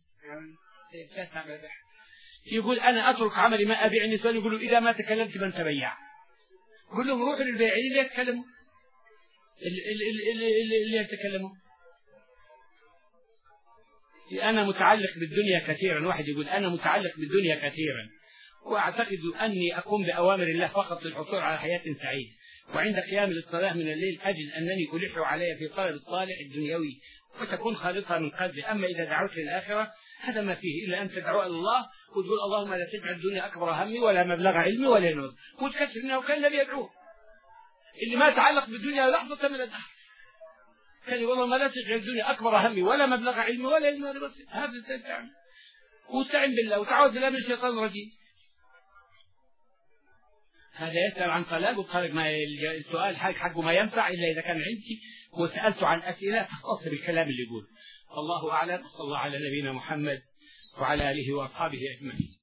Speaker 1: يقول أنا أترك عملي ما أبيع النسوان. يقولوا إذا ما تكلمت من تبيع. قل لهم روحوا للبائعين اللي يتكلموا اللي, اللي, اللي, اللي يتكلموا. أنا متعلق بالدنيا كثيرا. واحد يقول أنا متعلق بالدنيا كثيرا وأعتقد أني أقوم بأوامر الله فقط للحصول على حياة سعيدة، وعند قيام للصلاة من الليل أجد أنني ألح علي في طلب الصالح الدنيوي وتكون خالصة من قلبي. أما إذا دعوت للآخرة هذا ما فيه إلا أن تدعو الله وتقول اللهم لا تجعل الدنيا أكبر همي ولا مبلغ علمي ولا نور، وتكسر منه وكان النبي يدعوه. اللي ما تعلق بالدنيا لحظة من الدهر كان يقول اللهم لا تجعل الدنيا أكبر همي ولا مبلغ علمي ولا نور، بس هذا التعب. واستعن بالله وتعوذ بالله من الشيطان الرجيم. هذا يسأل عن طلاق وقال ما السؤال حق حقه ما ينفع إلا إذا كان عندي، وسألته عن أسئلة تختص بالكلام اللي يقول. الله أعلم. صلى الله على نبينا محمد وعلى آله وأصحابه أجمعين.